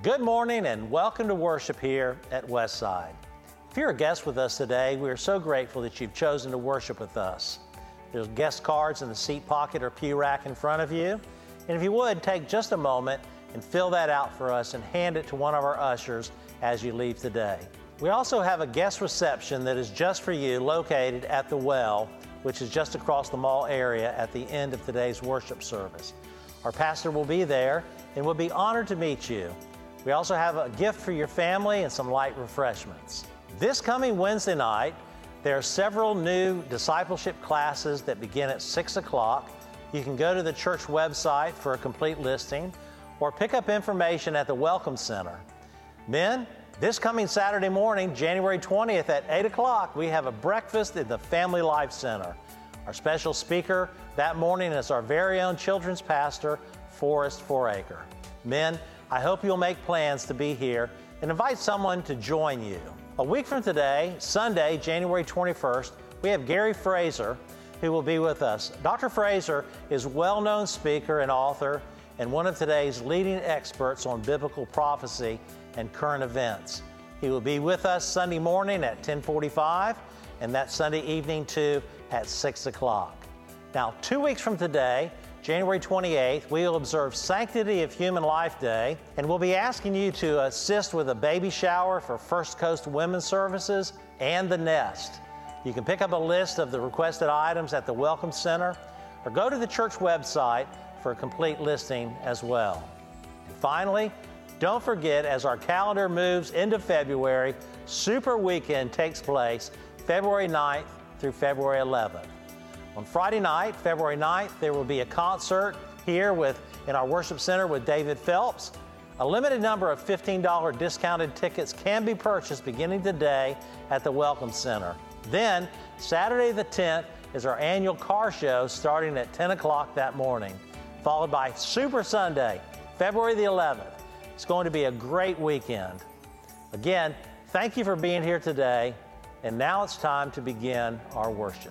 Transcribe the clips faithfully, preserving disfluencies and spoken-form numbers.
Good morning and welcome to worship here at Westside. If you're a guest with us today, we are so grateful that you've chosen to worship with us. There's guest cards in the seat pocket or pew rack in front of you. And if you would, take just a moment and fill that out for us and hand it to one of our ushers as you leave today. We also have a guest reception that is just for you located at the Well, which is just across the mall area at the end of today's worship service. Our pastor will be there and we'll be honored to meet you. We also have a gift for your family and some light refreshments. This coming Wednesday night, there are several new discipleship classes that begin at six o'clock. You can go to the church website for a complete listing or pick up information at the Welcome Center. Men, this coming Saturday morning, January twentieth at eight o'clock, we have a breakfast at the Family Life Center. Our special speaker that morning is our very own children's pastor, Forrest Foraker. Men, I hope you'll make plans to be here and invite someone to join you. A week from today, Sunday, January twenty-first, we have Gary Fraser who will be with us. Doctor Fraser is a well-known speaker and author and one of today's leading experts on biblical prophecy and current events. He will be with us Sunday morning at ten forty-five and that Sunday evening too at six o'clock. Now, two weeks from today, January twenty-eighth, we will observe Sanctity of Human Life Day, and we'll be asking you to assist with a baby shower for First Coast Women's Services and the Nest. You can pick up a list of the requested items at the Welcome Center or go to the church website for a complete listing as well. And finally, don't forget, as our calendar moves into February, Super Weekend takes place February ninth through February eleventh. On Friday night, February ninth, there will be a concert here with in our worship center with David Phelps. A limited number of fifteen dollars discounted tickets can be purchased beginning today at the Welcome Center. Then, Saturday the tenth is our annual car show starting at ten o'clock that morning, followed by Super Sunday, February the eleventh. It's going to be a great weekend. Again, thank you for being here today, and now it's time to begin our worship.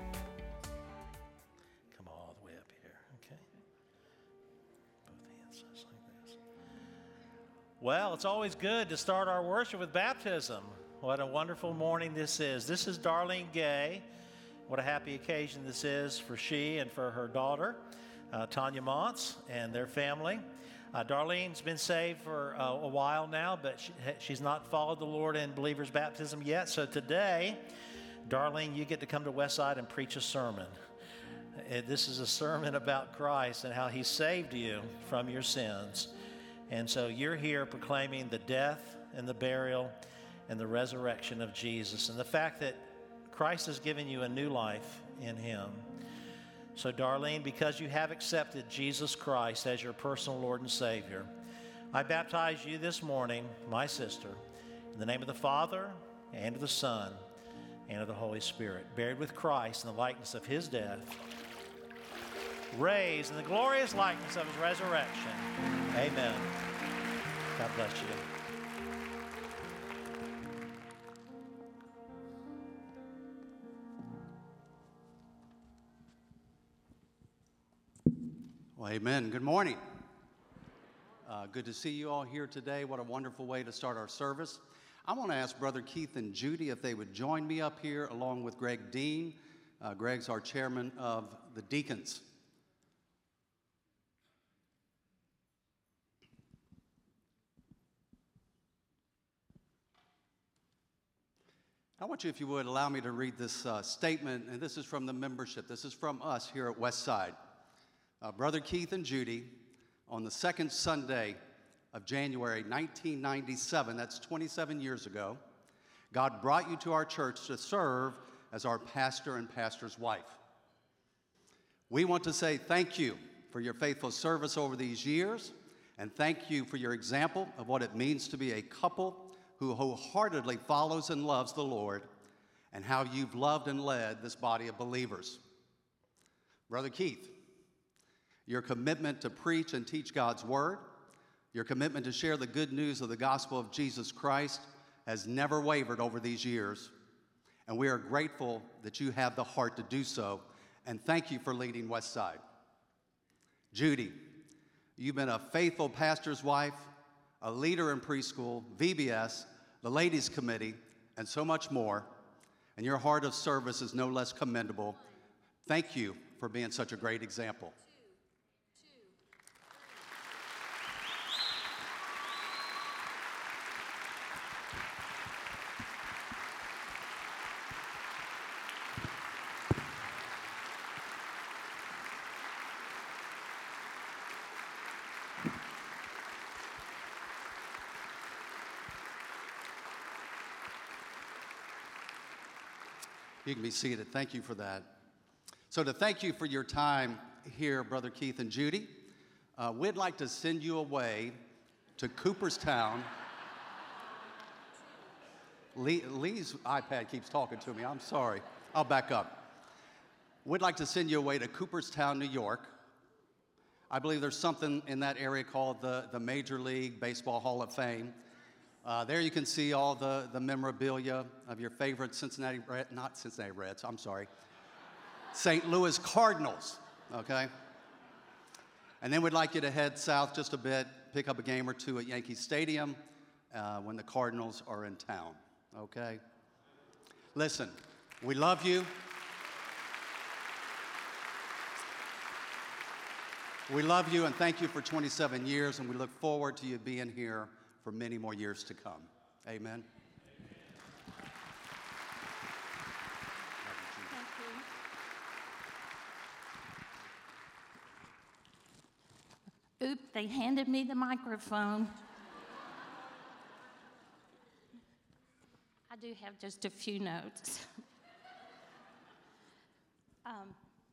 Come all the way up here, okay? Both hands just like this. Well, it's always good to start our worship with baptism. What a wonderful morning this is. This is Darlene Gay. What a happy occasion this is for she and for her daughter, uh, Tanya Montz, and their family. Uh, Darlene's been saved for uh, a while now, but she, she's not followed the Lord in believer's baptism yet. So today, Darlene, you get to come to Westside and preach a sermon. Uh, this is a sermon about Christ and how He saved you from your sins. And so you're here proclaiming the death and the burial and the resurrection of Jesus and the fact that Christ has given you a new life in Him. So, Darlene, because you have accepted Jesus Christ as your personal Lord and Savior, I baptize you this morning, my sister, in the name of the Father, and of the Son, and of the Holy Spirit, buried with Christ in the likeness of His death, raised in the glorious likeness of His resurrection. Amen. God bless you. Well, amen. Good morning. Uh, good to see you all here today. What a wonderful way to start our service. I want to ask Brother Keith and Judy if they would join me up here along with Greg Dean. Uh, Greg's our chairman of the deacons. I want you, if you would, allow me to read this uh, statement, and this is from the membership. This is from us here at Westside. Uh, Brother Keith and Judy, on the second Sunday of January nineteen ninety-seven, that's twenty-seven years ago, God brought you to our church to serve as our pastor and pastor's wife. We want to say thank you for your faithful service over these years, and thank you for your example of what it means to be a couple who wholeheartedly follows and loves the Lord, and how you've loved and led this body of believers. Brother Keith, your commitment to preach and teach God's Word, your commitment to share the good news of the gospel of Jesus Christ has never wavered over these years, and we are grateful that you have the heart to do so, and thank you for leading Westside. Judy, you've been a faithful pastor's wife, a leader in preschool, V B S, the Ladies Committee, and so much more. And your heart of service is no less commendable. Thank you for being such a great example. You can be seated. Thank you for that. So to thank you for your time here, Brother Keith and Judy, uh, we'd like to send you away to Cooperstown. Lee, Lee's iPad keeps talking to me. I'm sorry. I'll back up. We'd like to send you away to Cooperstown, New York. I believe there's something in that area called the, the Major League Baseball Hall of Fame. Uh, there you can see all the, the memorabilia of your favorite Cincinnati Reds, not Cincinnati Reds, I'm sorry, Saint Louis Cardinals, okay? And then we'd like you to head south just a bit, pick up a game or two at Yankee Stadium uh, when the Cardinals are in town, okay? Listen, we love you. We love you and thank you for twenty-seven years, and we look forward to you being here for many more years to come. Amen. Thank you. Oop, they handed me the microphone. I do have just a few notes. um,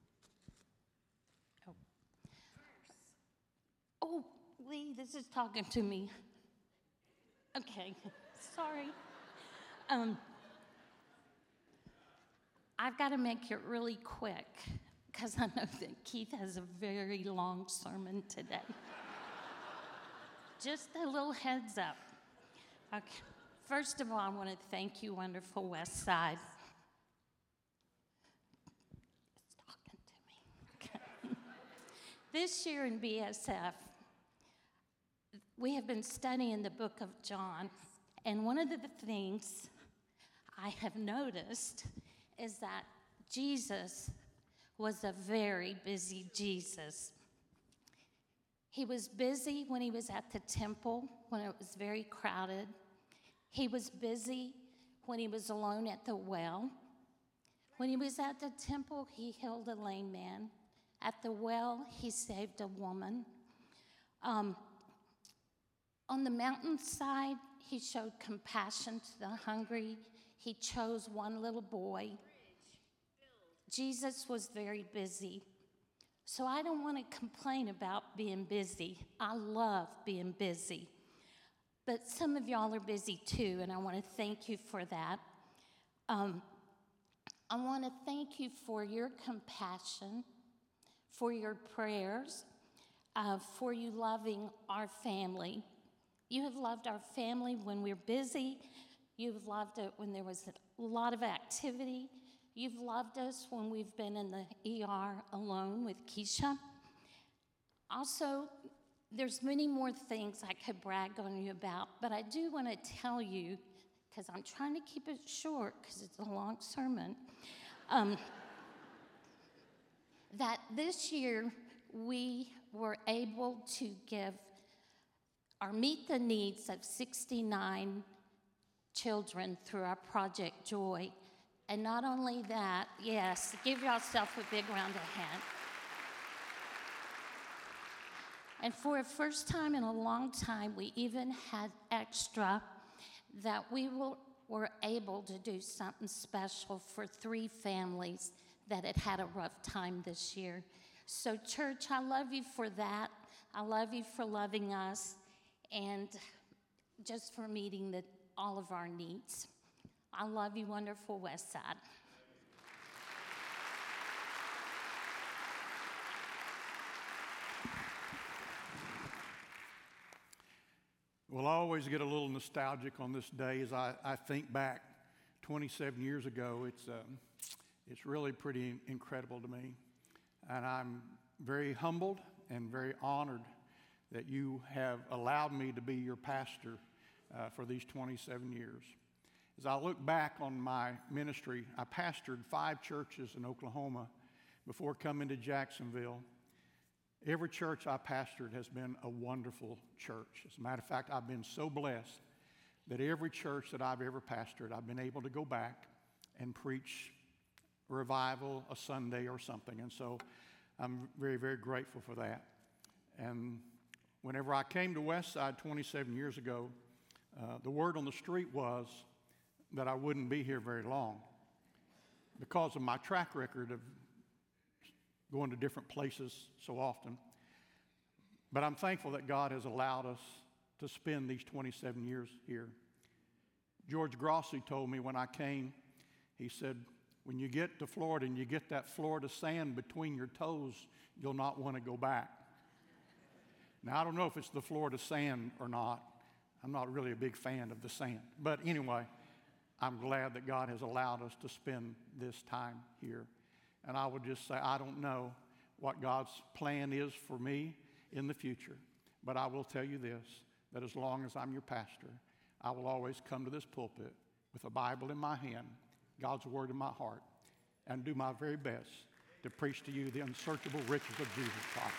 oh. oh, Lee, this is talking to me. Okay, sorry. Um, I've got to make it really quick because I know that Keith has a very long sermon today. Just a little heads up. Okay. First of all, I want to thank you, wonderful West Side. It's talking to me. Okay. This year in B S F, we have been studying the book of John, and one of the things I have noticed is that Jesus was a very busy Jesus. He was busy when he was at the temple, when it was very crowded. He was busy when he was alone at the well. When he was at the temple, he healed a lame man. At the well, he saved a woman. Um, On the mountainside, he showed compassion to the hungry. He chose one little boy. Jesus was very busy. So I don't want to complain about being busy. I love being busy. But some of y'all are busy too, and I want to thank you for that. Um, I want to thank you for your compassion, for your prayers, uh, for you loving our family. You have loved our family when we're busy. You've loved it when there was a lot of activity. You've loved us when we've been in the E R alone with Keisha. Also, there's many more things I could brag on you about, but I do want to tell you, because I'm trying to keep it short because it's a long sermon, um, that this year we were able to give or meet the needs of sixty-nine children through our Project Joy. And not only that, yes, give yourself a big round of hand. And for a first time in a long time, we even had extra that we will, were able to do something special for three families that had had a rough time this year. So church, I love you for that. I love you for loving us and just for meeting the, all of our needs. I love you, wonderful West Side. Well, I always get a little nostalgic on this day as I, I think back twenty-seven years ago. It's, um, it's really pretty incredible to me. And I'm very humbled and very honored that you have allowed me to be your pastor uh, for these twenty-seven years. As I look back on my ministry, I pastored five churches in Oklahoma before coming to Jacksonville. Every church I pastored has been a wonderful church. As a matter of fact, I've been so blessed that every church that I've ever pastored, I've been able to go back and preach revival a Sunday or something. And so I'm very, very grateful for that. And whenever I came to Westside twenty-seven years ago, uh, the word on the street was that I wouldn't be here very long because of my track record of going to different places so often. But I'm thankful that God has allowed us to spend these twenty-seven years here. George Grossi told me when I came, he said, when you get to Florida and you get that Florida sand between your toes, you'll not want to go back. Now, I don't know if it's the Florida sand or not. I'm not really a big fan of the sand. But anyway, I'm glad that God has allowed us to spend this time here. And I would just say, I don't know what God's plan is for me in the future. But I will tell you this, that as long as I'm your pastor, I will always come to this pulpit with a Bible in my hand, God's word in my heart, and do my very best to preach to you the unsearchable riches of Jesus Christ.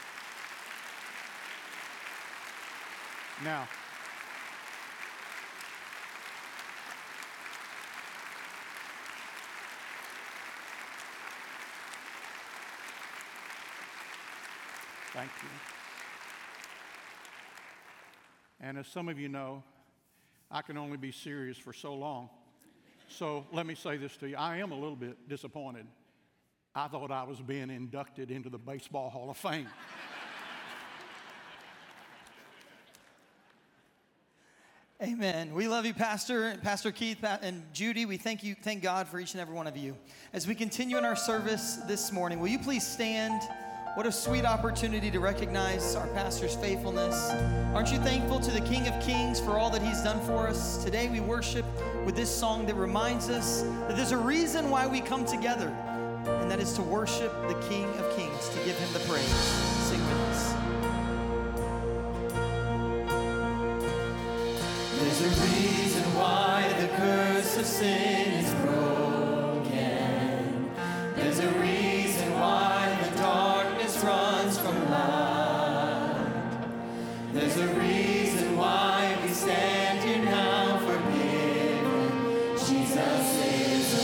Now, thank you. And as some of you know, I can only be serious for so long. So let me say this to you. I am a little bit disappointed. I thought I was being inducted into the Baseball Hall of Fame. Amen. We love you, Pastor, Pastor Keith, and Judy. We thank you, thank God for each and every one of you. As we continue in our service this morning, will you please stand? What a sweet opportunity to recognize our pastor's faithfulness. Aren't you thankful to the King of Kings for all that he's done for us? Today we worship with this song that reminds us that there's a reason why we come together, and that is to worship the King of Kings, to give him the praise. Sing with us. There's a reason why the curse of sin is broken. There's a reason why the darkness runs from light. There's a reason why we stand here now forgiven. Jesus is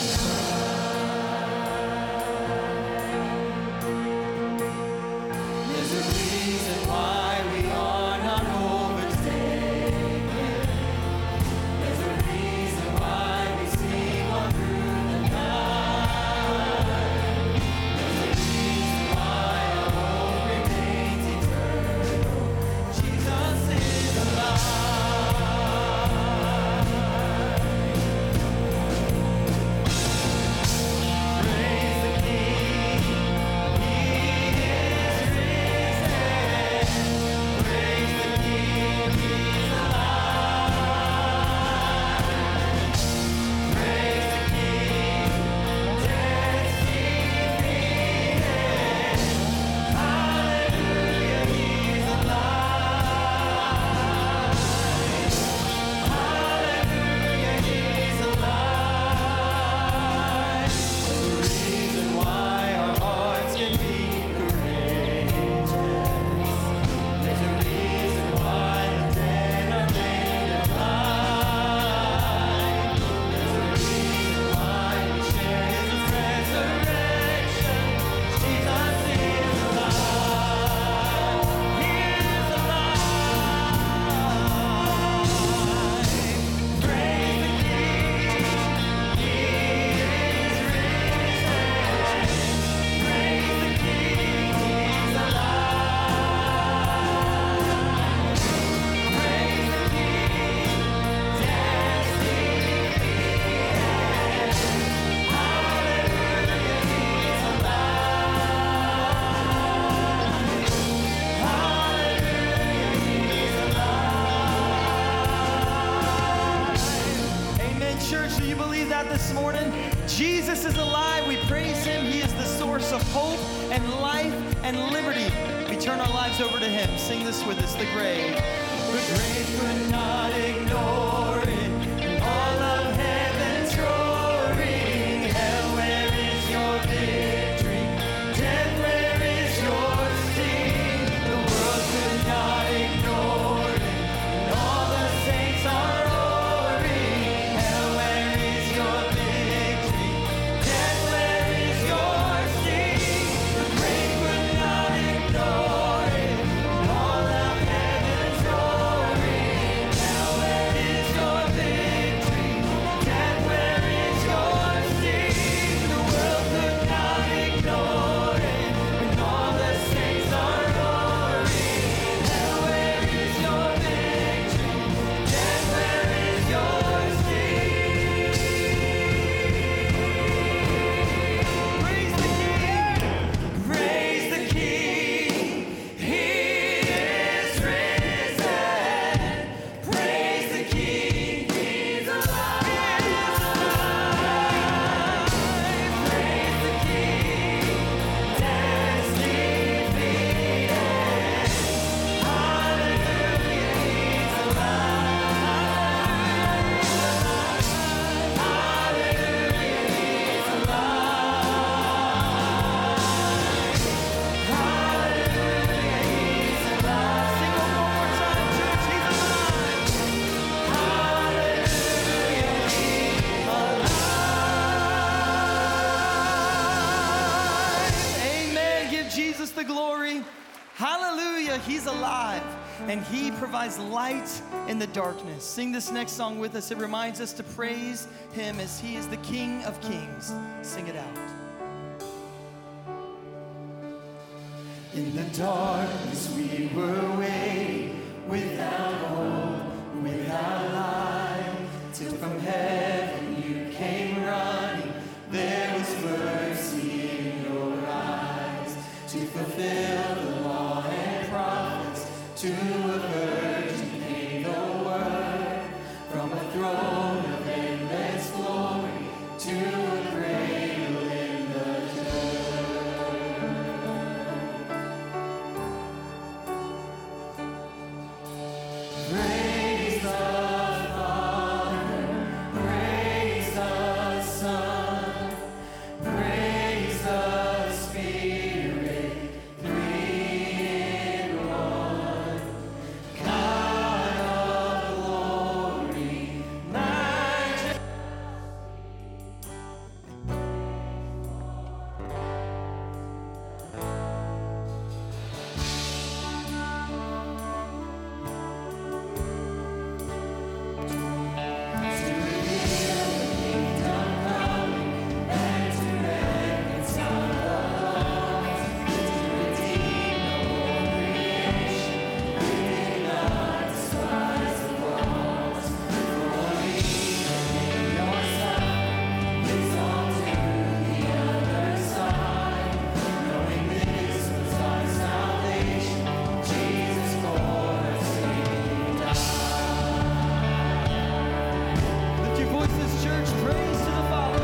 alive. There's a reason why we are not overtaken. There's a reason why we sing on through the night. There's a reason why our hope remains eternal. Jesus is alive. Praise the King, He is risen. Praise the King, He's alive. Praise the King, death's defeated. Hallelujah, He's alive. Hallelujah, He's alive. The reason why our hearts can be courageous. There's a reason why the dead are made alive. There's a reason why we share His resurrection. Jesus is alive. He is alive. Praise the King. He is risen. Praise the King. He's alive. Praise the King. Death's defeated. Hallelujah, He's alive. Hallelujah, He's alive. Amen, church. Do you believe that this morning? Jesus is alive. We praise him. He is the source of hope and life and liberty. We turn our lives over to him. Sing this with us, the grave. The grave could not ignore it. All of heaven's roaring. Hell, where is your victory? Death, where is your sting? The world could not ignore it. And all the saints are roaring. Hell, where is your victory? Death, where is your sting? The grave could not ignore it. And all of heaven's roaring. Hell, where is your victory? Death, where is your sting? The world could not ignore it. When all the saints are roaring. Hell, where is your victory? Death, where is your sting? Praise the King. Praise the King. He is risen. Praise the King. He's alive. Praise the King. Death's defeated. Hallelujah. He's alive. Hallelujah. He's alive. Hallelujah. He's alive. Sing one more time, church. He's alive. Hallelujah. He's alive. Amen. Give Jesus the glory. Hallelujah. He's alive and he provides light in the darkness. Sing this next song with us. It reminds us to praise him as he is the King of Kings. Sing it out. In the darkness we were waiting, without hope, without light, till from heaven you came running. There was mercy in your eyes, to fulfill the law and prophets. To a virgin came the word, from a throne of endless glory, to a cradle in the Praise the Father, praise the Son, praise the Spirit, three in one. God of glory, majesty. Lift your voices, church. Praise to the Father.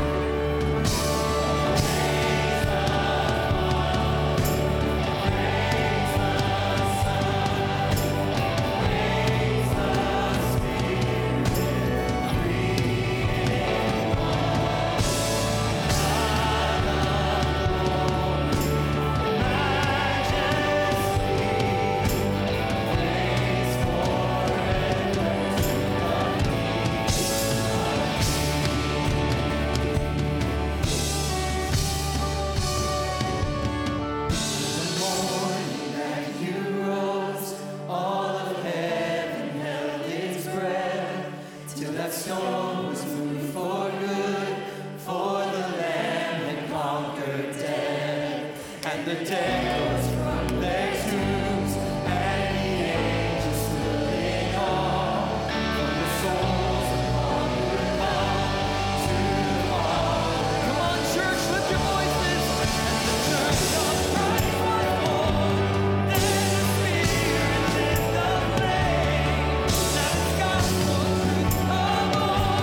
Morning that you rose, all of heaven held its breath, till that stone was moved for good, for the Lamb had conquered death, and the dead rose from their tombs, and the angels stood in awe, from the souls of all who come to the Father. Come on, church. Lift your voices. Church of Christ was born, then the Spirit lit the flame, that the gospel truth of all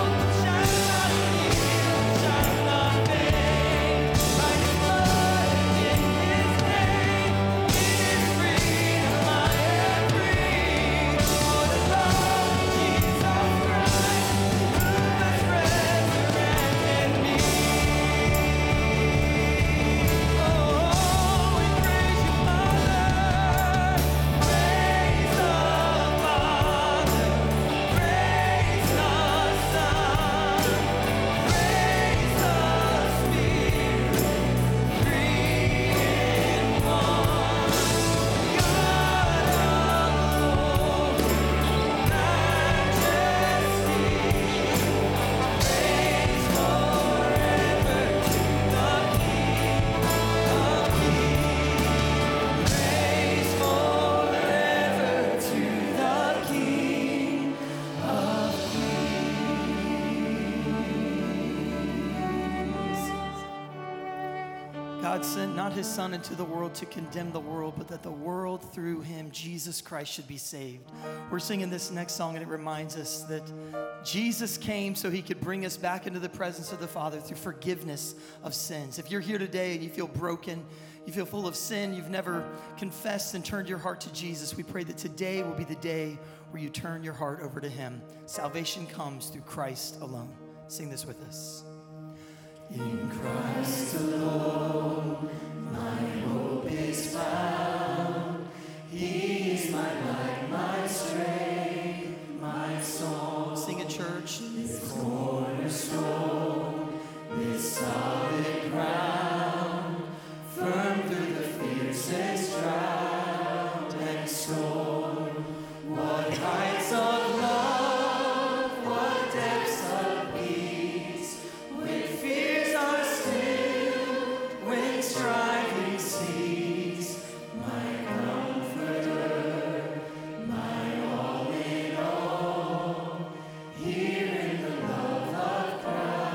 God sent not his Son into the world to condemn the world, but that the world through him, Jesus Christ, should be saved. We're singing this next song, and it reminds us that Jesus came so he could bring us back into the presence of the Father through forgiveness of sins. If you're here today and you feel broken, you feel full of sin, you've never confessed and turned your heart to Jesus, we pray that today will be the day where you turn your heart over to him. Salvation comes through Christ alone. Sing this with us. In Christ alone, my hope is found. He is my light, my strength, my song. Sing it, church. This cornerstone, this solid ground, firm through the fiercest drought and storm. What heights of love, what depths of peace, when fears are still, when striving cease. My comforter, my all in all, here in the love of Christ.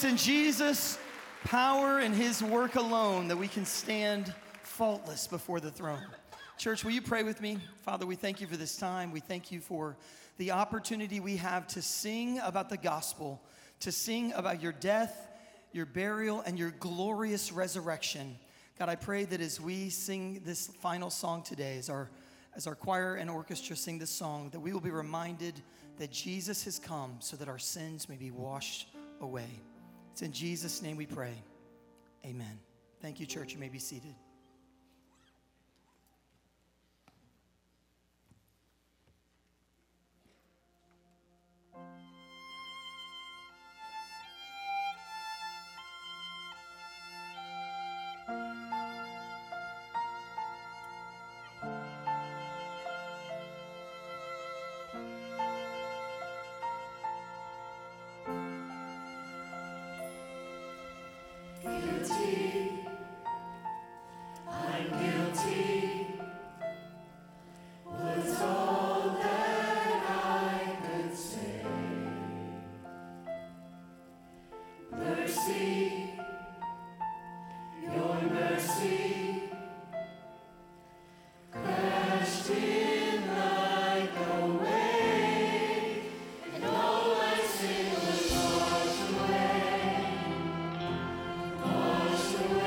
it's in Jesus' power and his work alone that we can stand faultless before the throne. Church, will you pray with me? Father, we thank you for this time. We thank you for the opportunity we have to sing about the gospel, to sing about your death, your burial, and your glorious resurrection. God, I pray that as we sing this final song today, as our, as our choir and orchestra sing this song, that we will be reminded that Jesus has come so that our sins may be washed away. It's in Jesus' name we pray. Amen. Thank you, church. You may be seated. Wash away.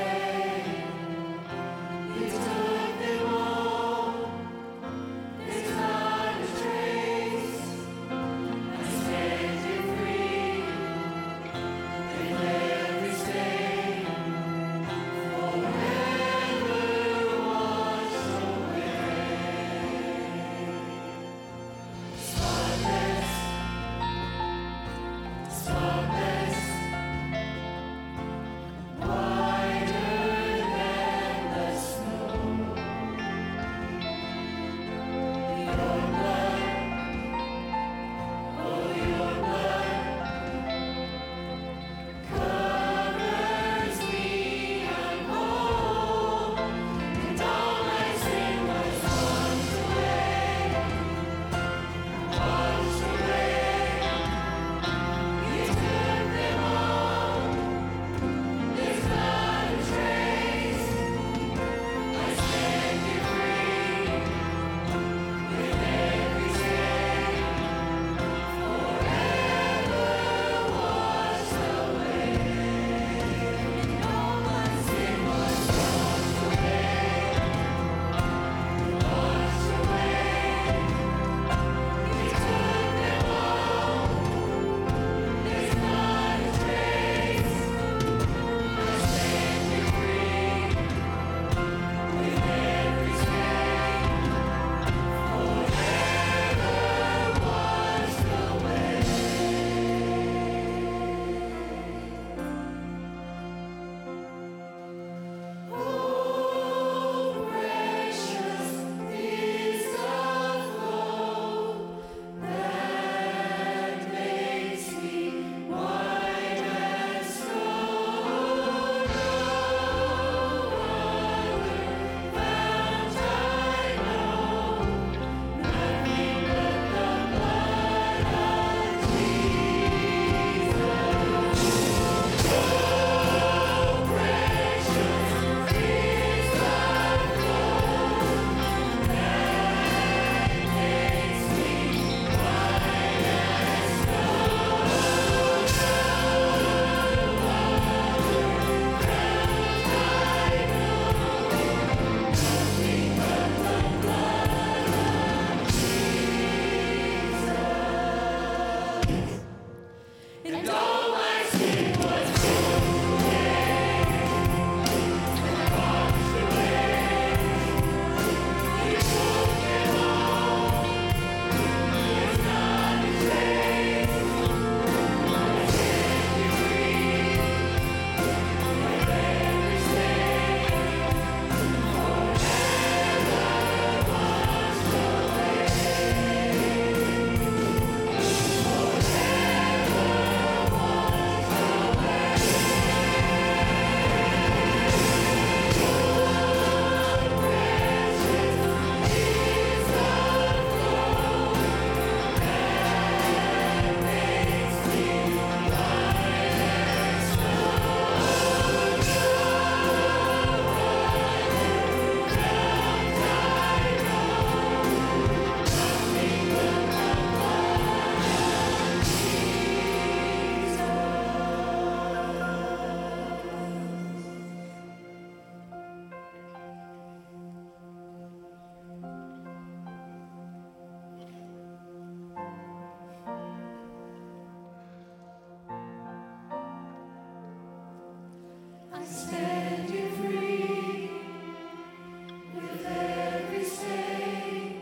stand you free with every stain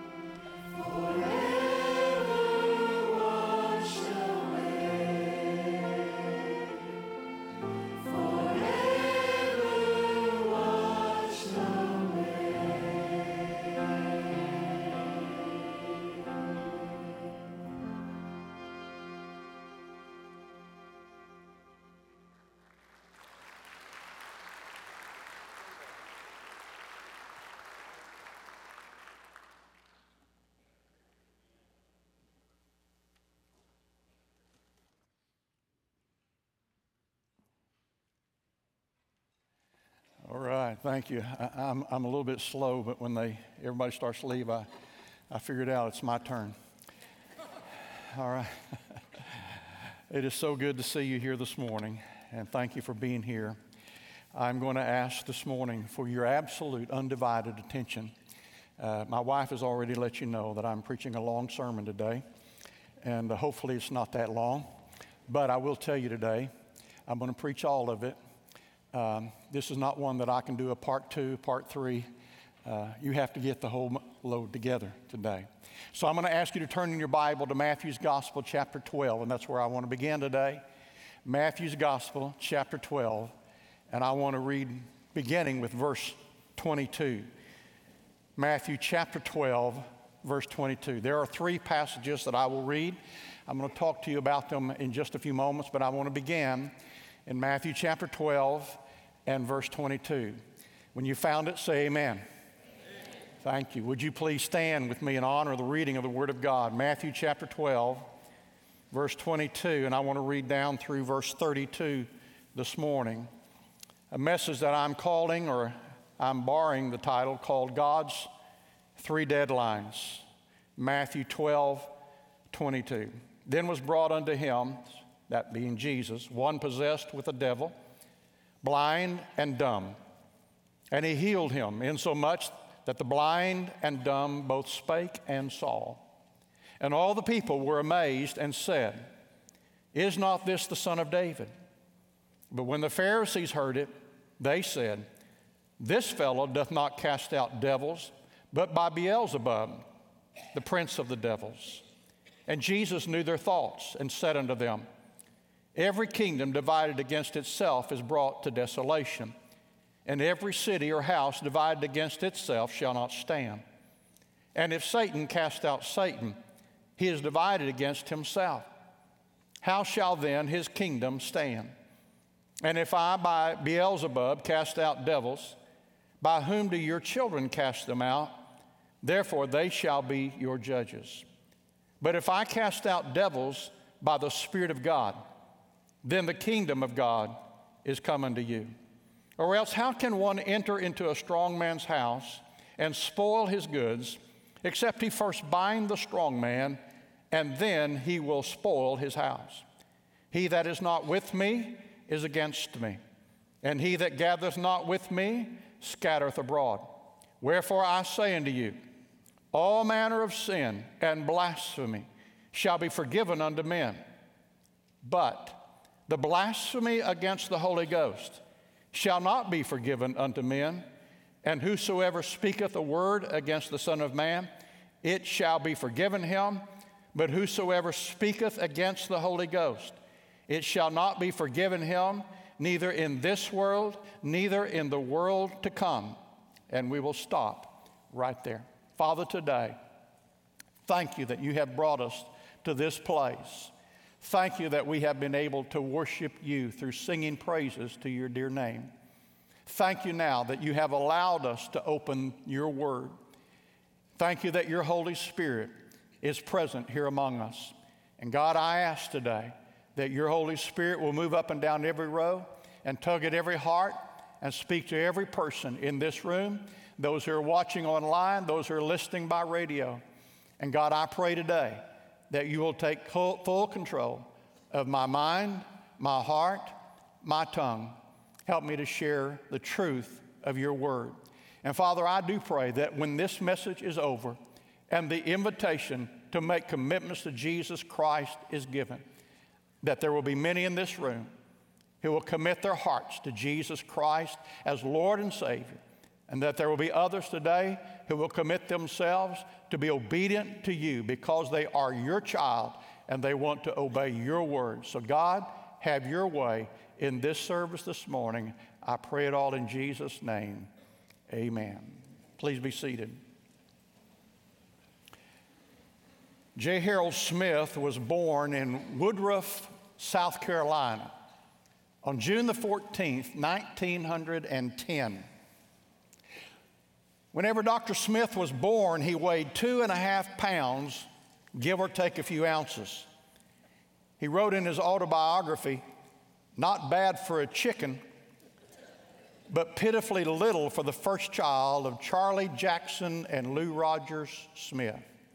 forever washed away, forever washed away. All right, thank you. I, I'm, I'm a little bit slow, but when they everybody starts to leave, I, I figured out it's my turn. All right. It is so good to see you here this morning, and thank you for being here. I'm going to ask this morning for your absolute undivided attention. Uh, my wife has already let you know that I'm preaching a long sermon today, and uh, hopefully it's not that long, but I will tell you today, I'm going to preach all of it. Um, this is not one that I can do a part two, part three. Uh, you have to get the whole load together today. So I'm going to ask you to turn in your Bible to Matthew's Gospel, chapter twelve, and that's where I want to begin today. Matthew's Gospel, chapter twelve, and I want to read beginning with verse twenty-two. Matthew chapter twelve, verse twenty-two. There are three passages that I will read. I'm going to talk to you about them in just a few moments, but I want to begin in Matthew chapter twelve and verse twenty-two. When you found it, say amen. Amen. Thank you. Would you please stand with me in honor of the reading of the Word of God? Matthew chapter twelve, verse twenty-two, and I want to read down through verse thirty-two this morning. A message that I'm calling, or I'm borrowing the title, called God's Three Deadlines. Matthew twelve, twenty-two. Then was brought unto him, that being Jesus, one possessed with a devil, blind and dumb. And he healed him, insomuch that the blind and dumb both spake and saw. And all the people were amazed and said, Is not this the Son of David? But when the Pharisees heard it, they said, This fellow doth not cast out devils, but by Beelzebub, the prince of the devils. And Jesus knew their thoughts, and said unto them, Every kingdom divided against itself is brought to desolation, and every city or house divided against itself shall not stand. And if Satan cast out Satan, he is divided against himself. How shall then his kingdom stand? And if I by Beelzebub cast out devils, by whom do your children cast them out? Therefore they shall be your judges. But if I cast out devils by the Spirit of God, then the kingdom of God is come unto you. Or else how can one enter into a strong man's house and spoil his goods, except he first bind the strong man, and then he will spoil his house? He that is not with me is against me, and he that gathereth not with me scattereth abroad. Wherefore I say unto you, all manner of sin and blasphemy shall be forgiven unto men, but the blasphemy against the Holy Ghost shall not be forgiven unto men. And whosoever speaketh a word against the Son of Man, it shall be forgiven him. But whosoever speaketh against the Holy Ghost, it shall not be forgiven him, neither in this world, neither in the world to come. And we will stop right there. Father, today, thank you that you have brought us to this place. Thank you that we have been able to worship you through singing praises to your dear name. Thank you now that you have allowed us to open your word. Thank you that your Holy Spirit is present here among us. And God, I ask today that your Holy Spirit will move up and down every row and tug at every heart and speak to every person in this room, those who are watching online, those who are listening by radio. And God, I pray today that you will take full control of my mind, my heart, my tongue. Help me to share the truth of your word. And Father, I do pray that when this message is over and the invitation to make commitments to Jesus Christ is given, that there will be many in this room who will commit their hearts to Jesus Christ as Lord and Savior, and that there will be others today who will commit themselves to be obedient to you because they are your child and they want to obey your word. So God, have your way in this service this morning. I pray it all in Jesus' name. Amen. Please be seated. J. Harold Smith was born in Woodruff, South Carolina on June the fourteenth, nineteen ten. Whenever Doctor Smith was born, he weighed two and a half pounds, give or take a few ounces. He wrote in his autobiography, "Not bad for a chicken, but pitifully little for the first child of Charlie Jackson and Lou Rogers Smith."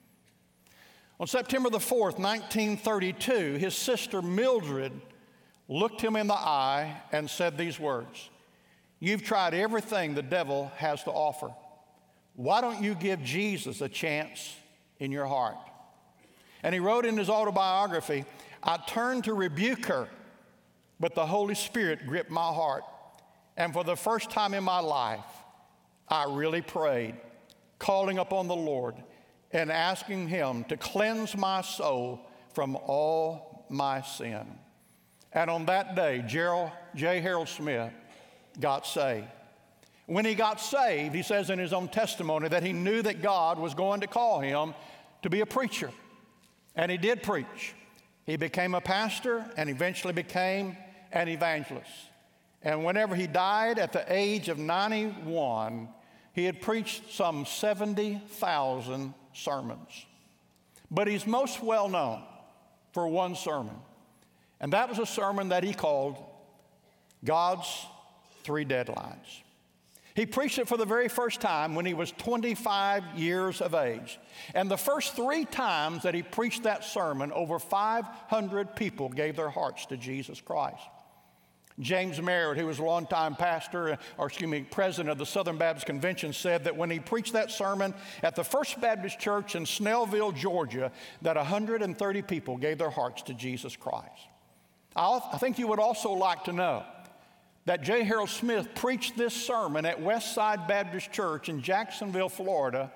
On September the fourth, nineteen thirty-two, his sister Mildred looked him in the eye and said these words, "You've tried everything the devil has to offer. Why don't you give Jesus a chance in your heart?" And he wrote in his autobiography, "I turned to rebuke her, but the Holy Spirit gripped my heart. And for the first time in my life, I really prayed, calling upon the Lord and asking him to cleanse my soul from all my sin." And on that day, Gerald, J. Harold Smith got saved. When he got saved, he says in his own testimony that he knew that God was going to call him to be a preacher. And he did preach. He became a pastor and eventually became an evangelist. And whenever he died at the age of ninety-one, he had preached some seventy thousand sermons. But he's most well known for one sermon. And that was a sermon that he called God's Three Deadlines. He preached it for the very first time when he was twenty-five years of age. And the first three times that he preached that sermon, over five hundred people gave their hearts to Jesus Christ. James Merritt, who was a longtime pastor, or excuse me, president of the Southern Baptist Convention, said that when he preached that sermon at the First Baptist Church in Snellville, Georgia, that one hundred thirty people gave their hearts to Jesus Christ. I think you would also like to know that J. Harold Smith preached this sermon at Westside Baptist Church in Jacksonville, Florida,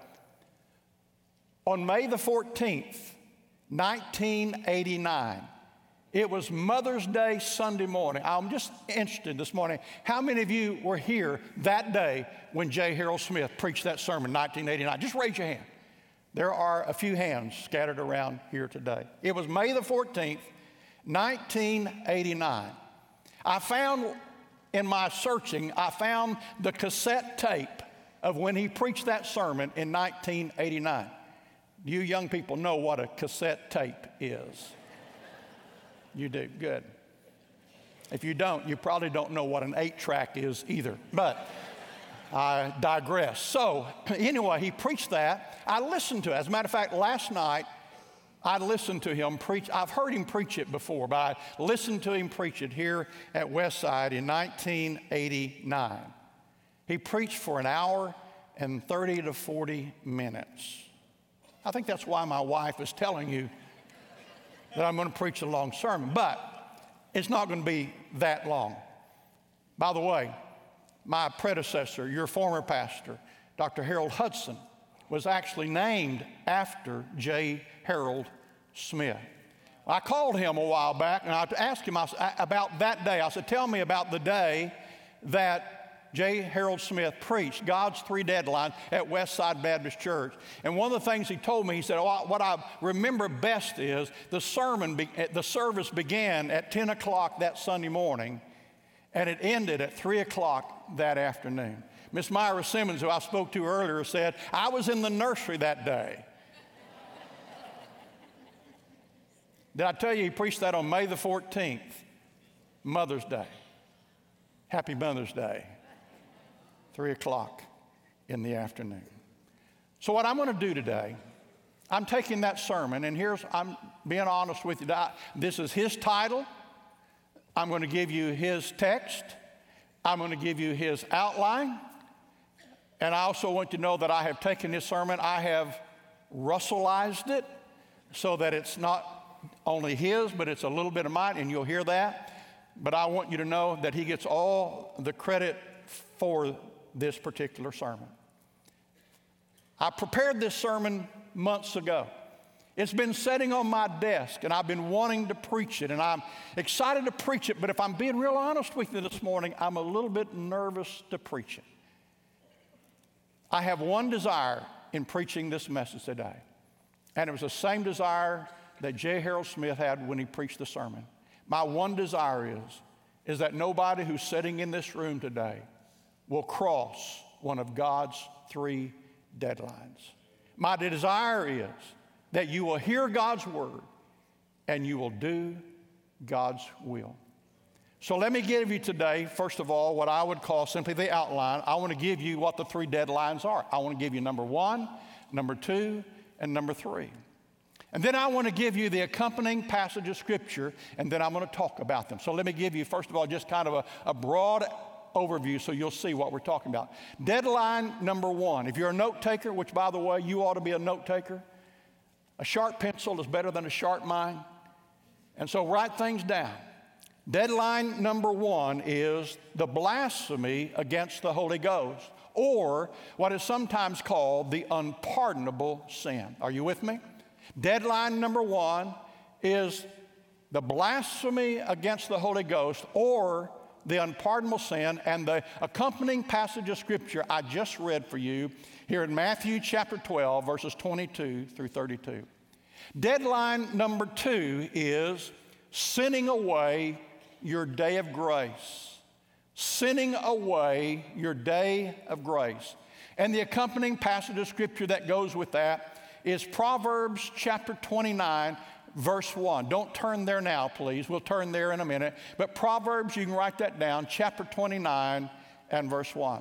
on May the fourteenth, nineteen eighty-nine. It was Mother's Day Sunday morning. I'm just interested this morning, how many of you were here that day when J. Harold Smith preached that sermon in nineteen eighty-nine? Just raise your hand. There are a few hands scattered around here today. It was May the fourteenth, nineteen eighty-nine. I found in my searching, I found the cassette tape of when he preached that sermon in nineteen eighty-nine. You young people know what a cassette tape is. You do, good. If you don't, you probably don't know what an eight-track is either. But I digress. So anyway, he preached that. I listened to it. As a matter of fact, last night, I listened to him preach. I've heard him preach it before, but I listened to him preach it here at Westside in nineteen eighty-nine. He preached for an hour and thirty to forty minutes. I think that's why my wife is telling you that I'm going to preach a long sermon, but it's not going to be that long. By the way, my predecessor, your former pastor, Doctor Harold Hudson, was actually named after J. Harold Smith. I called him a while back and I asked him about that day. I said, tell me about the day that J. Harold Smith preached God's Three Deadlines at Westside Baptist Church. And one of the things he told me, he said, oh, what I remember best is the sermon, be- the service began at ten o'clock that Sunday morning and it ended at three o'clock that afternoon. Miss Myra Simmons, who I spoke to earlier, said, I was in the nursery that day. Did I tell you he preached that on May the fourteenth, Mother's Day? Happy Mother's Day. Three o'clock in the afternoon. So what I'm going to do today, I'm taking that sermon, and here's, I'm being honest with you. This is his title. I'm going to give you his text. I'm going to give you his outline. And I also want you to know that I have taken this sermon, I have Russellized it so that it's not only his, but it's a little bit of mine, and you'll hear that. but I want you to know that he gets all the credit for this particular sermon. I prepared this sermon months ago. It's been sitting on my desk, and I've been wanting to preach it, and I'm excited to preach it, but if I'm being real honest with you this morning, I'm a little bit nervous to preach it. I have one desire in preaching this message today, and it was the same desire that J. Harold Smith had when he preached the sermon. My one desire is, is that nobody who's sitting in this room today will cross one of God's three deadlines. My desire is that you will hear God's word and you will do God's will. So let me give you today, first of all, what I would call simply the outline. I want to give you what the three deadlines are. I want to give you number one, number two, and number three. And then I want to give you the accompanying passage of Scripture, and then I'm going to talk about them. So let me give you, first of all, just kind of a, a broad overview so you'll see what we're talking about. Deadline number one. If you're a note taker, which, by the way, you ought to be a note taker, a sharp pencil is better than a sharp mind. And so write things down. Deadline number one is the blasphemy against the Holy Ghost, or what is sometimes called the unpardonable sin. Are you with me? Deadline number one is the blasphemy against the Holy Ghost, or the unpardonable sin, and the accompanying passage of Scripture I just read for you here in Matthew chapter twelve, verses twenty-two through thirty-two. Deadline number two is sinning away your day of grace. Sinning away your day of grace. And the accompanying passage of Scripture that goes with that is Proverbs chapter twenty-nine, verse one. Don't turn there now, please. We'll turn there in a minute. But Proverbs, you can write that down, chapter twenty-nine and verse one.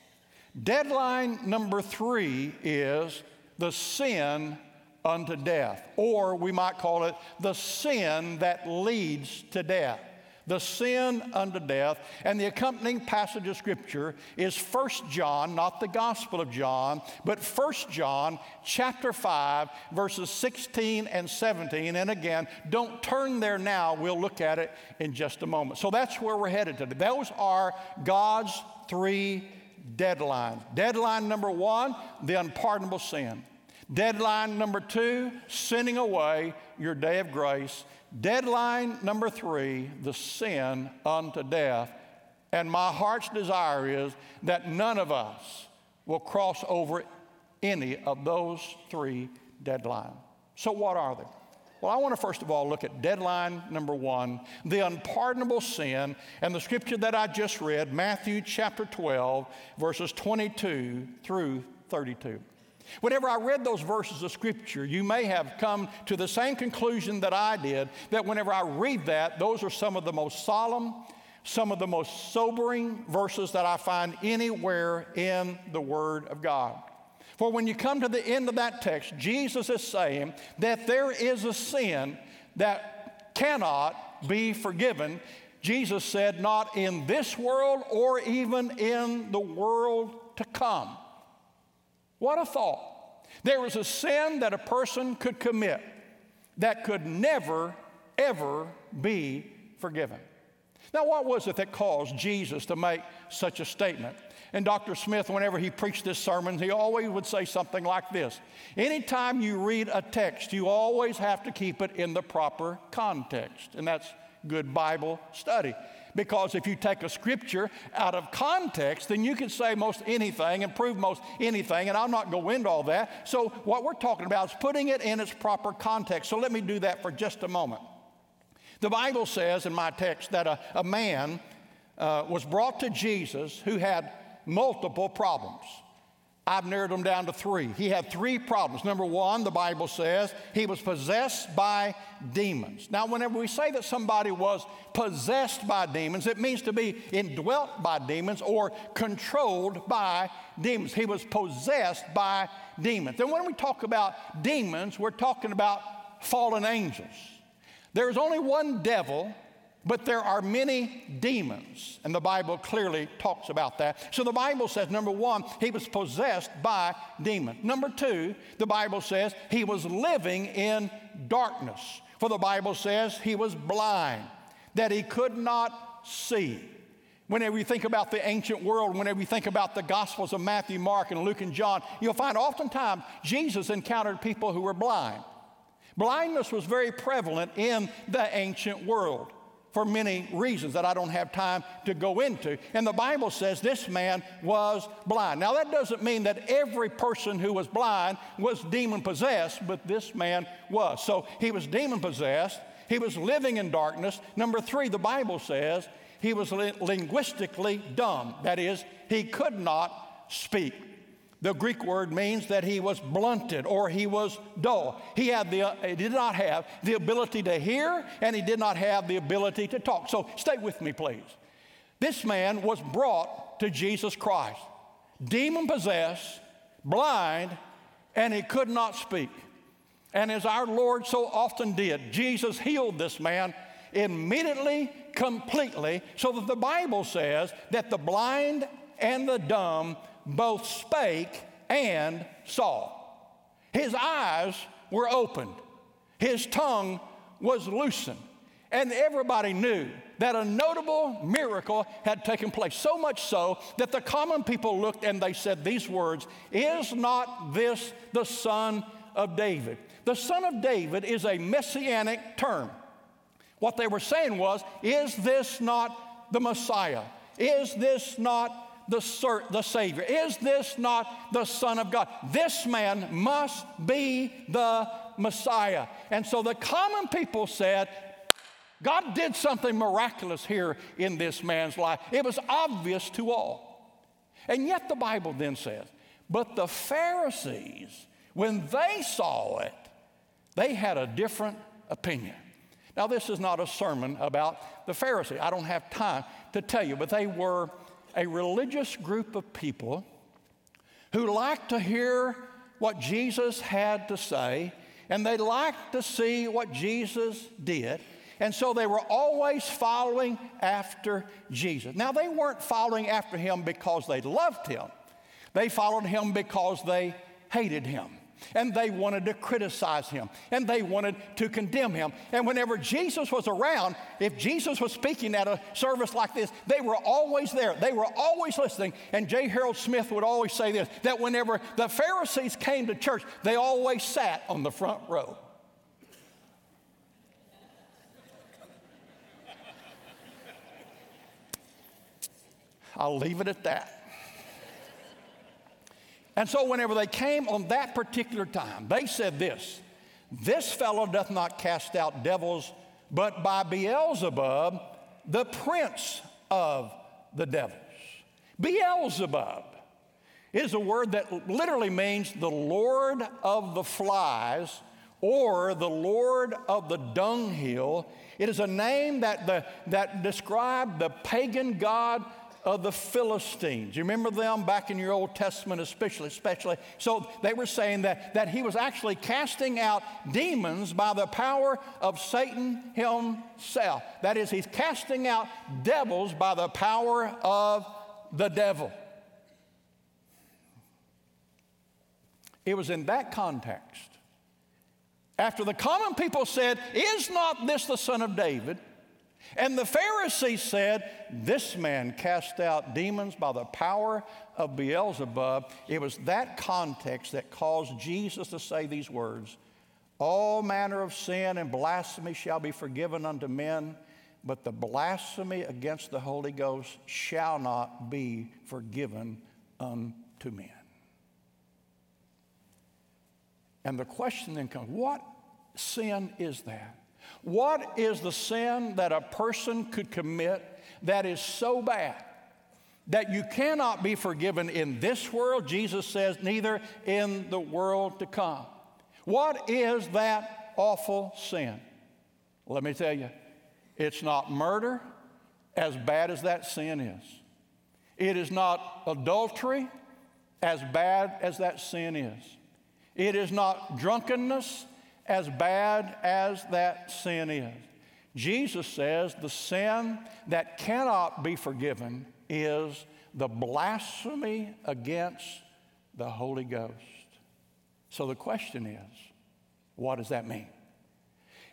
Deadline number three is the sin unto death, or we might call it the sin that leads to death. The sin unto death. And the accompanying passage of Scripture is First John, not the Gospel of John, but First John chapter five, verses sixteen and seventeen. And again, don't turn there now. We'll look at it in just a moment. So that's where we're headed today. Those are God's three deadlines. Deadline number one, the unpardonable sin. Deadline number two, sinning away your day of grace. Deadline number three, the sin unto death. And my heart's desire is that none of us will cross over any of those three deadlines. So what are they? Well, I want to first of all look at deadline number one, the unpardonable sin, and the scripture that I just read, Matthew chapter twelve, verses twenty-two through thirty-two. Whenever I read those verses of Scripture, you may have come to the same conclusion that I did, that whenever I read that, those are some of the most solemn, some of the most sobering verses that I find anywhere in the Word of God. For when you come to the end of that text, Jesus is saying that there is a sin that cannot be forgiven. Jesus said, not in this world or even in the world to come. What a thought. There was a sin that a person could commit that could never, ever be forgiven. Now, what was it that caused Jesus to make such a statement? And Doctor Smith, whenever he preached this sermon, he always would say something like this. Anytime you read a text, you always have to keep it in the proper context. And that's good Bible study. Because if you take a scripture out of context, then you can say most anything and prove most anything, and I'll not go into all that. So what we're talking about is putting it in its proper context. So let me do that for just a moment. The Bible says in my text that a, a man uh, was brought to Jesus who had multiple problems. I've narrowed them down to three. He had three problems. Number one, the Bible says he was possessed by demons. Now, whenever we say that somebody was possessed by demons, it means to be indwelt by demons or controlled by demons. He was possessed by demons. And when we talk about demons, we're talking about fallen angels. There is only one devil, but there are many demons, and the Bible clearly talks about that. So the Bible says, number one, he was possessed by demons. Number two, the Bible says he was living in darkness, for the Bible says he was blind. that he could not see. Whenever you think about the ancient world, whenever you think about the Gospels of Matthew, Mark, and Luke, and John, you'll find oftentimes Jesus encountered people who were blind. Blindness was very prevalent in the ancient world for many reasons that I don't have time to go into. And the Bible says this man was blind. Now, that doesn't mean that every person who was blind was demon-possessed, but this man was. So he was demon-possessed. He was living in darkness. Number three, the Bible says he was li- linguistically dumb. That is, he could not speak. The Greek word means that he was blunted or he was dull. He, had the, uh, he did not have the ability to hear, and he did not have the ability to talk. So stay with me, please. This man was brought to Jesus Christ, demon-possessed, blind, and he could not speak. And as our Lord so often did, Jesus healed this man immediately, completely, so that the Bible says that the blind and the dumb both spake and saw. His eyes were opened. His tongue was loosened. And everybody knew that a notable miracle had taken place. So much so that the common people looked and they said these words, "Is not this the Son of David?" The Son of David is a messianic term. What they were saying was, is this not the Messiah? Is this not the, the Savior? Is this not the Son of God? This man must be the Messiah. And so the common people said, God did something miraculous here in this man's life. It was obvious to all. And yet the Bible then says, but the Pharisees, when they saw it, they had a different opinion. Now, this is not a sermon about the Pharisees. I don't have time to tell you, but they were a religious group of people who liked to hear what Jesus had to say, and they liked to see what Jesus did. And so they were always following after Jesus. Now, they weren't following after him because they loved him. They followed him because they hated him. And they wanted to criticize him. And they wanted to condemn him. And whenever Jesus was around, if Jesus was speaking at a service like this, they were always there. They were always listening. And J. Harold Smith would always say this, that whenever the Pharisees came to church, they always sat on the front row. I'll leave it at that. And so whenever they came on that particular time, they said this, this fellow doth not cast out devils, but by Beelzebub, the prince of the devils. Beelzebub is a word that literally means the Lord of the flies or the Lord of the dunghill. It is a name that, the, that described the pagan god of the Philistines. You remember them back in your Old Testament especially, especially. So they were saying that, that he was actually casting out demons by the power of Satan himself. That is, he's casting out devils by the power of the devil. It was in that context, after the common people said, is not this the Son of David? And the Pharisees said, this man cast out demons by the power of Beelzebub. It was that context that caused Jesus to say these words, all manner of sin and blasphemy shall be forgiven unto men, but the blasphemy against the Holy Ghost shall not be forgiven unto men. And the question then comes, what sin is that? What is the sin that a person could commit that is so bad that you cannot be forgiven in this world? Jesus says, neither in the world to come. What is that awful sin? Let me tell you, it's not murder, as bad as that sin is. It is not adultery, as bad as that sin is. It is not drunkenness, as bad as that sin is. Jesus says the sin that cannot be forgiven is the blasphemy against the Holy Ghost. So the question is, what does that mean?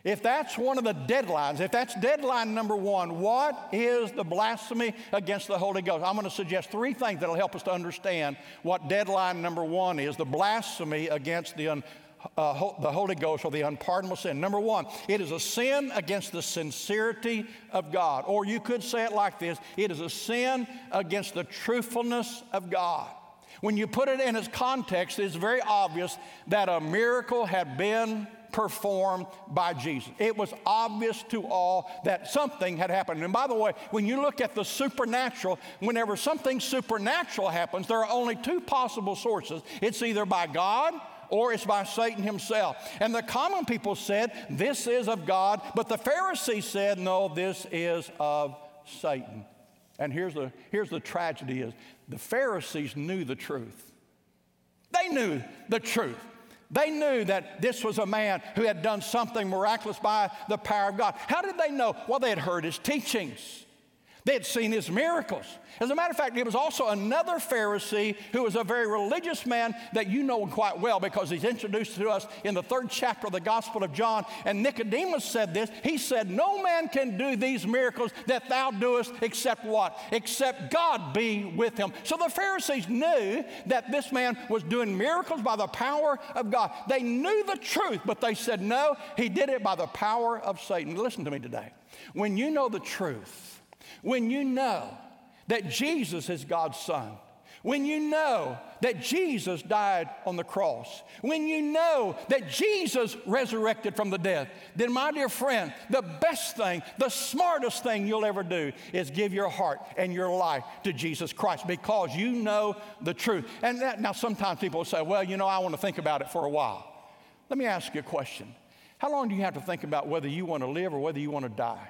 If that's one of the deadlines, if that's deadline number one, what is the blasphemy against the Holy Ghost? I'm going to suggest three things that will help us to understand what deadline number one is, the blasphemy against the, un, uh, ho- the Holy Ghost or the unpardonable sin. Number one, it is a sin against the sincerity of God. Or you could say it like this, it is a sin against the truthfulness of God. When you put it in its context, it's very obvious that a miracle had been performed by Jesus. It was obvious to all that something had happened. And by the way, when you look at the supernatural, whenever something supernatural happens, there are only two possible sources. It's either by God or it's by Satan himself. And the common people said, this is of God, but the Pharisees said, no, this is of Satan. And here's the, here's the tragedy is, the Pharisees knew the truth. They knew the truth. They knew that this was a man who had done something miraculous by the power of God. How did they know? Well, they had heard his teachings. They had seen his miracles. As a matter of fact, it was also another Pharisee who was a very religious man that you know quite well because he's introduced to us in the third chapter of the Gospel of John. And Nicodemus said this. He said, no man can do these miracles that thou doest except what? Except God be with him. So the Pharisees knew that this man was doing miracles by the power of God. They knew the truth, but they said, no, he did it by the power of Satan. Listen to me today. When you know the truth, when you know that Jesus is God's Son, when you know that Jesus died on the cross, when you know that Jesus resurrected from the dead, then my dear friend, the best thing, the smartest thing you'll ever do is give your heart and your life to Jesus Christ because you know the truth. And that, now sometimes people will say, well, you know, I want to think about it for a while. Let me ask you a question. How long do you have to think about whether you want to live or whether you want to die?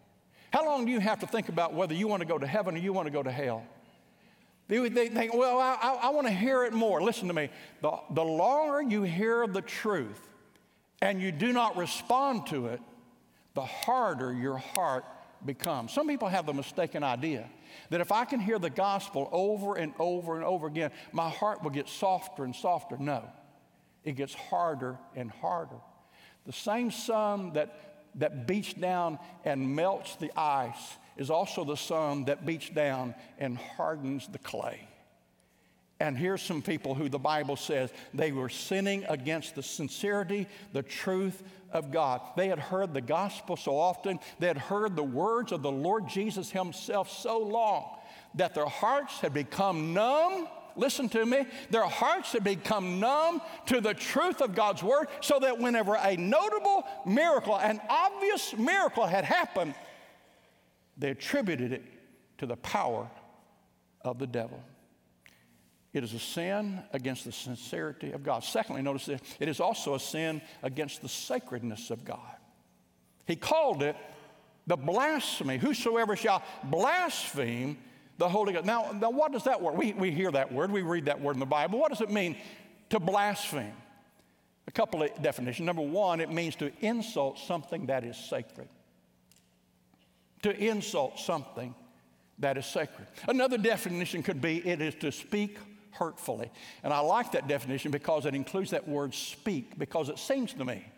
How long do you have to think about whether you want to go to heaven or you want to go to hell? They, they think, well, I, I, I want to hear it more. Listen to me. The, the longer you hear the truth and you do not respond to it, the harder your heart becomes. Some people have the mistaken idea that if I can hear the gospel over and over and over again, my heart will get softer and softer. No, it gets harder and harder. The same sun that that beats down and melts the ice is also the sun that beats down and hardens the clay. And here's some people who the Bible says they were sinning against the sincerity, the truth of God. They had heard the gospel so often, they had heard the words of the Lord Jesus himself so long that their hearts had become numb. Listen to me, their hearts had become numb to the truth of God's word so that whenever a notable miracle, an obvious miracle had happened, they attributed it to the power of the devil. It is a sin against the sincerity of God. Secondly, notice this, it is also a sin against the sacredness of God. He called it the blasphemy. Whosoever shall blaspheme the Holy Ghost. Now, now, what does that word? We, we hear that word. We read that word in the Bible. What does it mean to blaspheme? A couple of definitions. Number one, it means to insult something that is sacred. To insult something that is sacred. Another definition could be it is to speak hurtfully. And I like that definition because it includes that word speak, because it seems to me,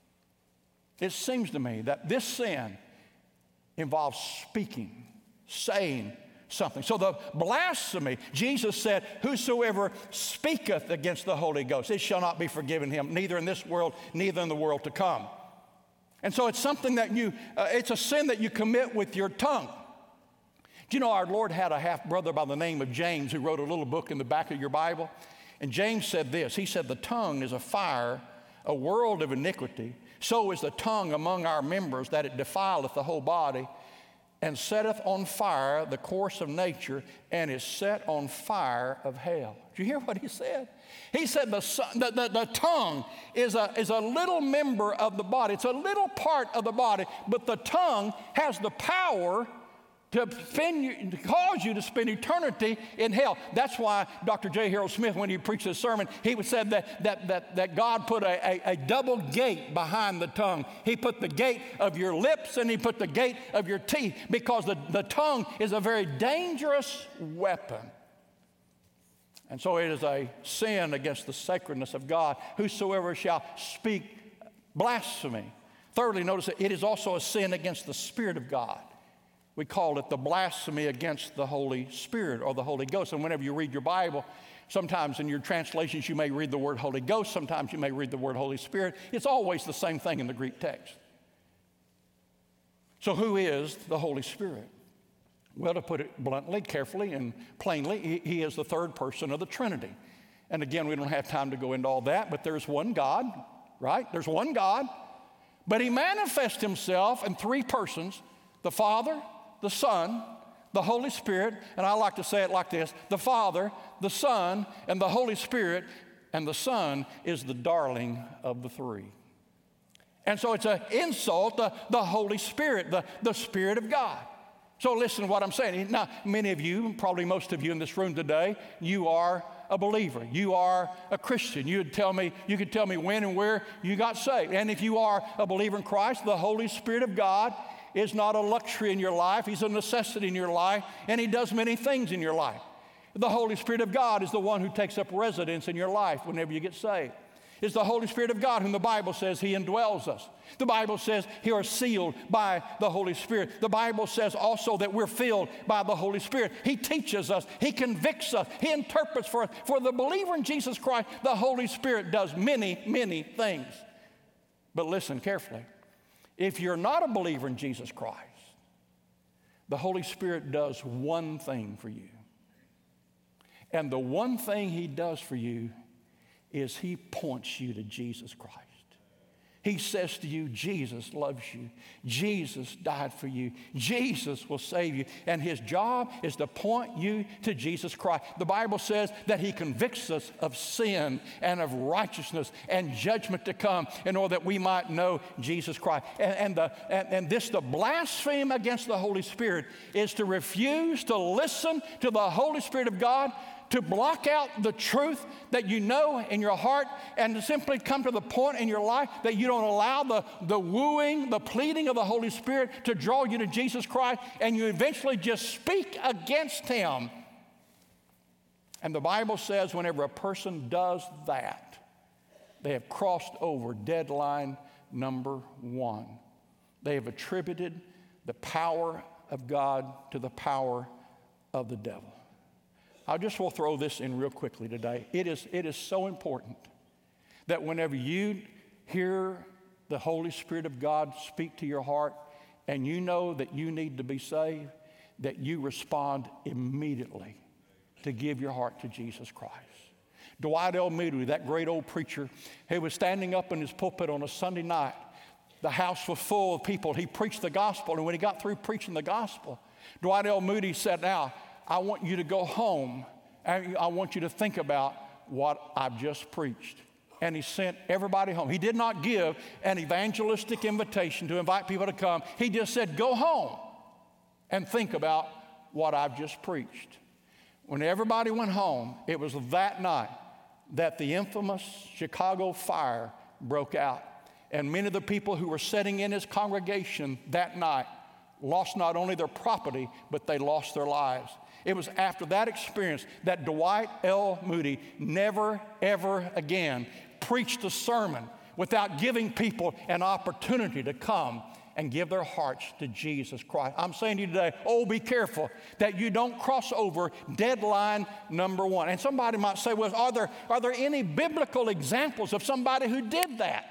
it seems to me that this sin involves speaking, saying something. So the blasphemy, Jesus said, whosoever speaketh against the Holy Ghost, it shall not be forgiven him, neither in this world, neither in the world to come. And so it's something that you, uh, it's a sin that you commit with your tongue. Do you know our Lord had a half-brother by the name of James who wrote a little book in the back of your Bible? And James said this, he said, the tongue is a fire, a world of iniquity. So is the tongue among our members, that it defileth the whole body, and setteth on fire the course of nature, and is set on fire of hell. Did you hear what he said? He said the, the, the, the tongue is a, is a little member of the body. It's a little part of the body, but the tongue has the power to, spend you, to cause you to spend eternity in hell. That's why Doctor J. Harold Smith, when he preached his sermon, he would said that, that, that, that God put a, a, a double gate behind the tongue. He put the gate of your lips and he put the gate of your teeth, because the, the tongue is a very dangerous weapon. And so it is a sin against the sacredness of God. Whosoever shall speak blasphemy. Thirdly, notice that it is also a sin against the Spirit of God. We call it the blasphemy against the Holy Spirit or the Holy Ghost. And whenever you read your Bible, sometimes in your translations you may read the word Holy Ghost, sometimes you may read the word Holy Spirit. It's always the same thing in the Greek text. So who is the Holy Spirit? Well, to put it bluntly, carefully, and plainly, he, he is the third person of the Trinity. And again, we don't have time to go into all that, but there's one God, right? There's one God. But he manifests himself in three persons, the Father, the Son, the Holy Spirit, and I like to say it like this: the Father, the Son, and the Holy Spirit, and the Son is the darling of the three. And so it's an insult to the Holy Spirit, the, the Spirit of God. So listen to what I'm saying. Now, many of you, probably most of you in this room today, you are a believer. You are a Christian. You would tell me, you could tell me when and where you got saved. And if you are a believer in Christ, the Holy Spirit of God is not a luxury in your life. He's a necessity in your life, and he does many things in your life. The Holy Spirit of God is the one who takes up residence in your life whenever you get saved. It's the Holy Spirit of God whom the Bible says he indwells us. The Bible says he are sealed by the Holy Spirit. The Bible says also that we're filled by the Holy Spirit. He teaches us. He convicts us. He interprets for us. For the believer in Jesus Christ, the Holy Spirit does many, many things. But listen carefully. If you're not a believer in Jesus Christ, the Holy Spirit does one thing for you. And the one thing he does for you is he points you to Jesus Christ. He says to you, Jesus loves you. Jesus died for you. Jesus will save you. And his job is to point you to Jesus Christ. The Bible says that he convicts us of sin and of righteousness and judgment to come in order that we might know Jesus Christ. And, and, the, and, and this, the blaspheme against the Holy Spirit, is to refuse to listen to the Holy Spirit of God, to block out the truth that you know in your heart, and to simply come to the point in your life that you don't allow the, the wooing, the pleading of the Holy Spirit to draw you to Jesus Christ, and you eventually just speak against him. And the Bible says whenever a person does that, they have crossed over deadline number one. They have attributed the power of God to the power of the devil. I just will throw this in real quickly today. It is, it is so important that whenever you hear the Holy Spirit of God speak to your heart and you know that you need to be saved, that you respond immediately to give your heart to Jesus Christ. Dwight L. Moody, that great old preacher, he was standing up in his pulpit on a Sunday night. The house was full of people. He preached the gospel, and when he got through preaching the gospel, Dwight L. Moody said, "Now, I want you to go home and I want you to think about what I've just preached." And he sent everybody home. He did not give an evangelistic invitation to invite people to come. He just said, "Go home and think about what I've just preached." When everybody went home, it was that night that the infamous Chicago fire broke out. And many of the people who were sitting in his congregation that night lost not only their property, but they lost their lives. It was after that experience that Dwight L. Moody never, ever again preached a sermon without giving people an opportunity to come and give their hearts to Jesus Christ. I'm saying to you today, oh, be careful that you don't cross over deadline number one. And somebody might say, well, are there, are there any biblical examples of somebody who did that?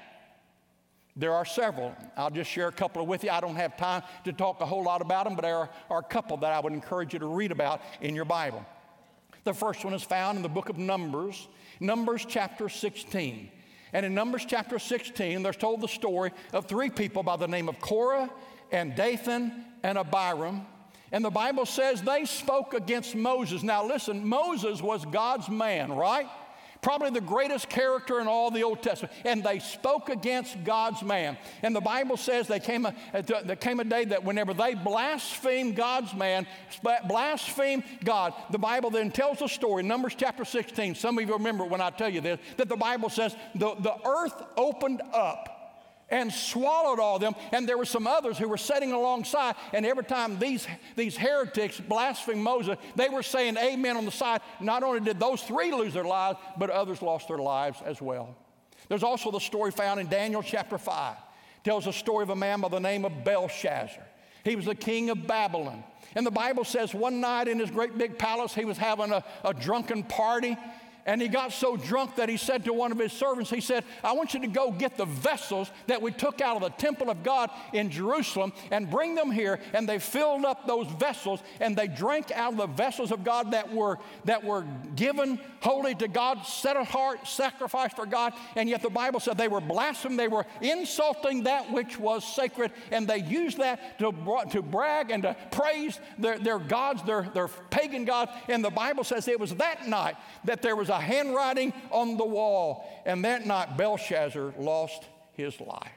There are several. I'll just share a couple with you. I don't have time to talk a whole lot about them, but there are, are a couple that I would encourage you to read about in your Bible. The first one is found in the book of Numbers, Numbers chapter sixteen. And in Numbers chapter sixteen, there's told the story of three people by the name of Korah and Dathan and Abiram. And the Bible says they spoke against Moses. Now listen, Moses was God's man, right? Probably the greatest character in all the Old Testament. And they spoke against God's man. And the Bible says there came a, there came a day that whenever they blasphemed God's man, blasphemed God, the Bible then tells the story, Numbers chapter sixteen. Some of you remember when I tell you this, that the Bible says the, the earth opened up and swallowed all of them, and there were some others who were sitting alongside, and every time these, these heretics blasphemed Moses, they were saying amen on the side. Not only did those three lose their lives, but others lost their lives as well. There's also the story found in Daniel chapter five. tells a story of a man by the name of Belshazzar. He was the king of Babylon. And the Bible says one night in his great big palace, he was having a, a drunken party. And he got so drunk that he said to one of his servants, he said, I want you to go get the vessels that we took out of the temple of God in Jerusalem and bring them here. And they filled up those vessels and they drank out of the vessels of God that were, that were given holy to God, set apart, sacrificed for God. And yet the Bible said they were blaspheming, they were insulting that which was sacred. And they used that to, to brag and to praise their, their gods, their, their pagan gods. And the Bible says it was that night that there was a handwriting on the wall. And that night, Belshazzar lost his life.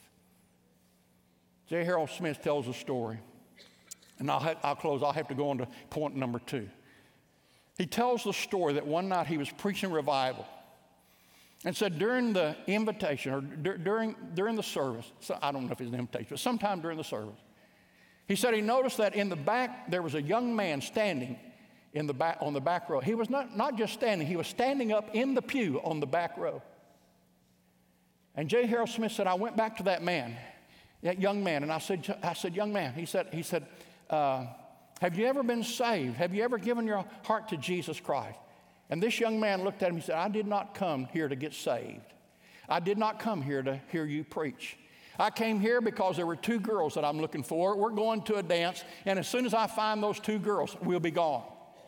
J. Harold Smith tells a story. And I'll, ha- I'll close. I'll have to go on to point number two. He tells the story that one night he was preaching revival. And said during the invitation, or d- during, during the service, so I don't know if it's an invitation, but sometime during the service, he said he noticed that in the back there was a young man standing in the back, on the back row. He was not, not just standing, he was standing up in the pew on the back row. And J. Harold Smith said, I went back to that man, that young man, and I said, I said, young man, he said, he said, uh, have you ever been saved? Have you ever given your heart to Jesus Christ? And this young man looked at him, he said, I did not come here to get saved. I did not come here to hear you preach. I came here because there were two girls that I'm looking for. We're going to a dance, and as soon as I find those two girls, we'll be gone.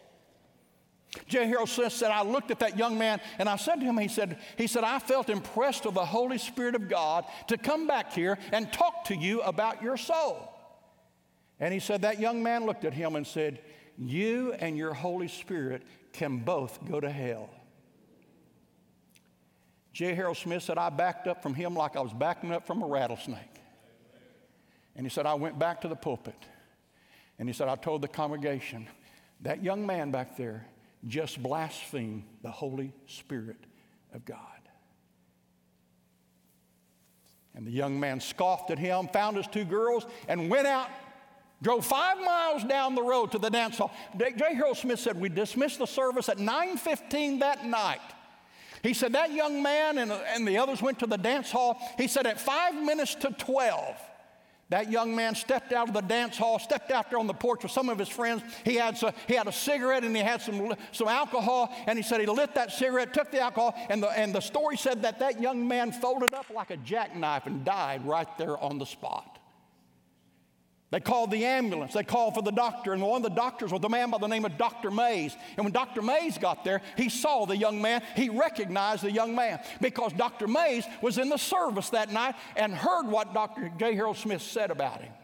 J. Harold Smith said, I looked at that young man and I said to him, he said, he said, I felt impressed with the Holy Spirit of God to come back here and talk to you about your soul. And he said, that young man looked at him and said, you and your Holy Spirit can both go to hell. J. Harold Smith said, I backed up from him like I was backing up from a rattlesnake. And he said, I went back to the pulpit. And he said, I told the congregation, that young man back there just blasphemed the Holy Spirit of God. And the young man scoffed at him, found his two girls, and went out, drove five miles down the road to the dance hall. J. Harold Smith said, we dismissed the service at nine fifteen that night. He said, that young man and, and the others went to the dance hall. He said, at five minutes to twelve, that young man stepped out of the dance hall, stepped out there on the porch with some of his friends. He had, some, he had a cigarette and he had some, some alcohol, and he said he lit that cigarette, took the alcohol, and the, and the story said that that young man folded up like a jackknife and died right there on the spot. They called the ambulance. They called for the doctor, and one of the doctors was a man by the name of Doctor Mays. And when Doctor Mays got there, he saw the young man. He recognized the young man because Doctor Mays was in the service that night and heard what Doctor J. Harold Smith said about him.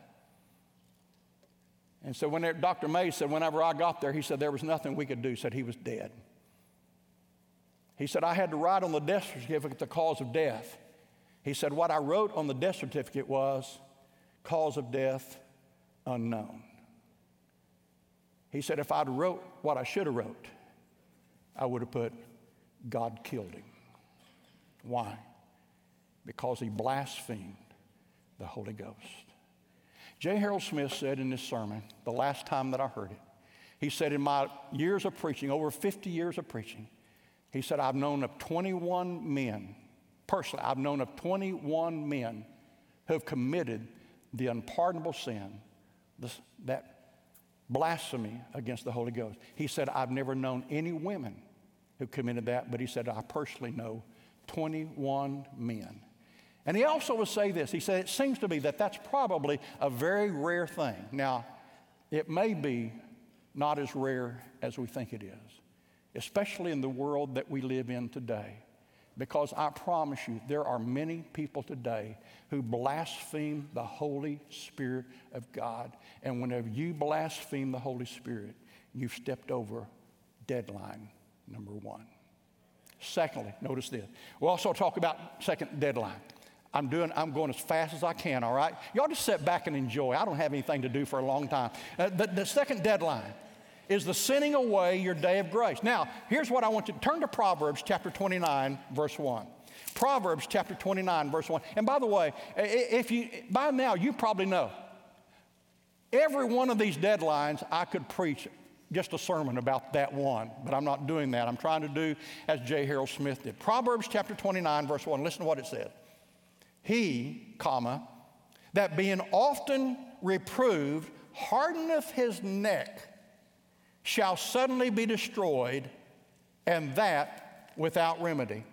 And so when Doctor Mays said, whenever I got there, he said there was nothing we could do. He said he was dead. He said, I had to write on the death certificate the cause of death. He said, what I wrote on the death certificate was cause of death unknown. He said, if I'd wrote what I should have wrote, I would have put God killed him. Why? Because he blasphemed the Holy Ghost. J. Harold Smith said in this sermon, the last time that I heard it, he said, in my years of preaching, over fifty years of preaching, he said, I've known of twenty-one men, personally, I've known of twenty-one men who have committed the unpardonable sin, this, that blasphemy against the Holy Ghost. He said, I've never known any women who committed that, but he said, I personally know twenty-one men. And he also would say this. He said, it seems to me that that's probably a very rare thing. Now, it may be not as rare as we think it is, especially in the world that we live in today. Because I promise you, there are many people today who blaspheme the Holy Spirit of God. And whenever you blaspheme the Holy Spirit, you've stepped over deadline number one. Secondly, notice this. We'll also talk about second deadline. I'm doing, I'm going as fast as I can, all right? Y'all just sit back and enjoy. I don't have anything to do for a long time. Uh, the, the second deadline is the sending away your day of grace. Now, here's what I want you to turn to Proverbs chapter twenty-nine, verse one. Proverbs chapter twenty-nine, verse one. And by the way, if you by now you probably know every one of these deadlines I could preach just a sermon about that one, but I'm not doing that. I'm trying to do as J. Harold Smith did. Proverbs chapter twenty-nine, verse one. Listen to what it says. He, comma, that being often reproved hardeneth his neck, shall suddenly be destroyed, and that without remedy.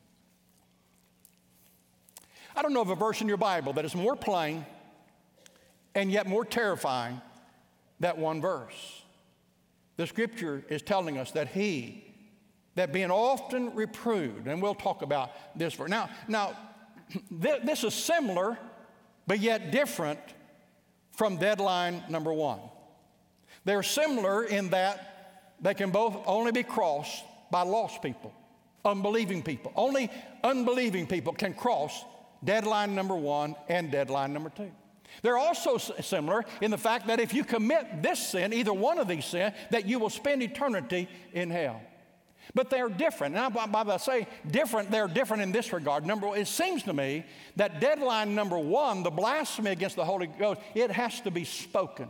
I don't know of a verse in your Bible that is more plain and yet more terrifying than one verse. The scripture is telling us that he, that being often reproved, and we'll talk about this verse. Now, now th- this is similar, but yet different from deadline number one. They're similar in that they can both only be crossed by lost people, unbelieving people. Only unbelieving people can cross deadline number one and deadline number two. They're also similar in the fact that if you commit this sin, either one of these sins, that you will spend eternity in hell. But they're different. Now, by the say different, they're different in this regard. Number one, it seems to me that deadline number one, the blasphemy against the Holy Ghost, it has to be spoken.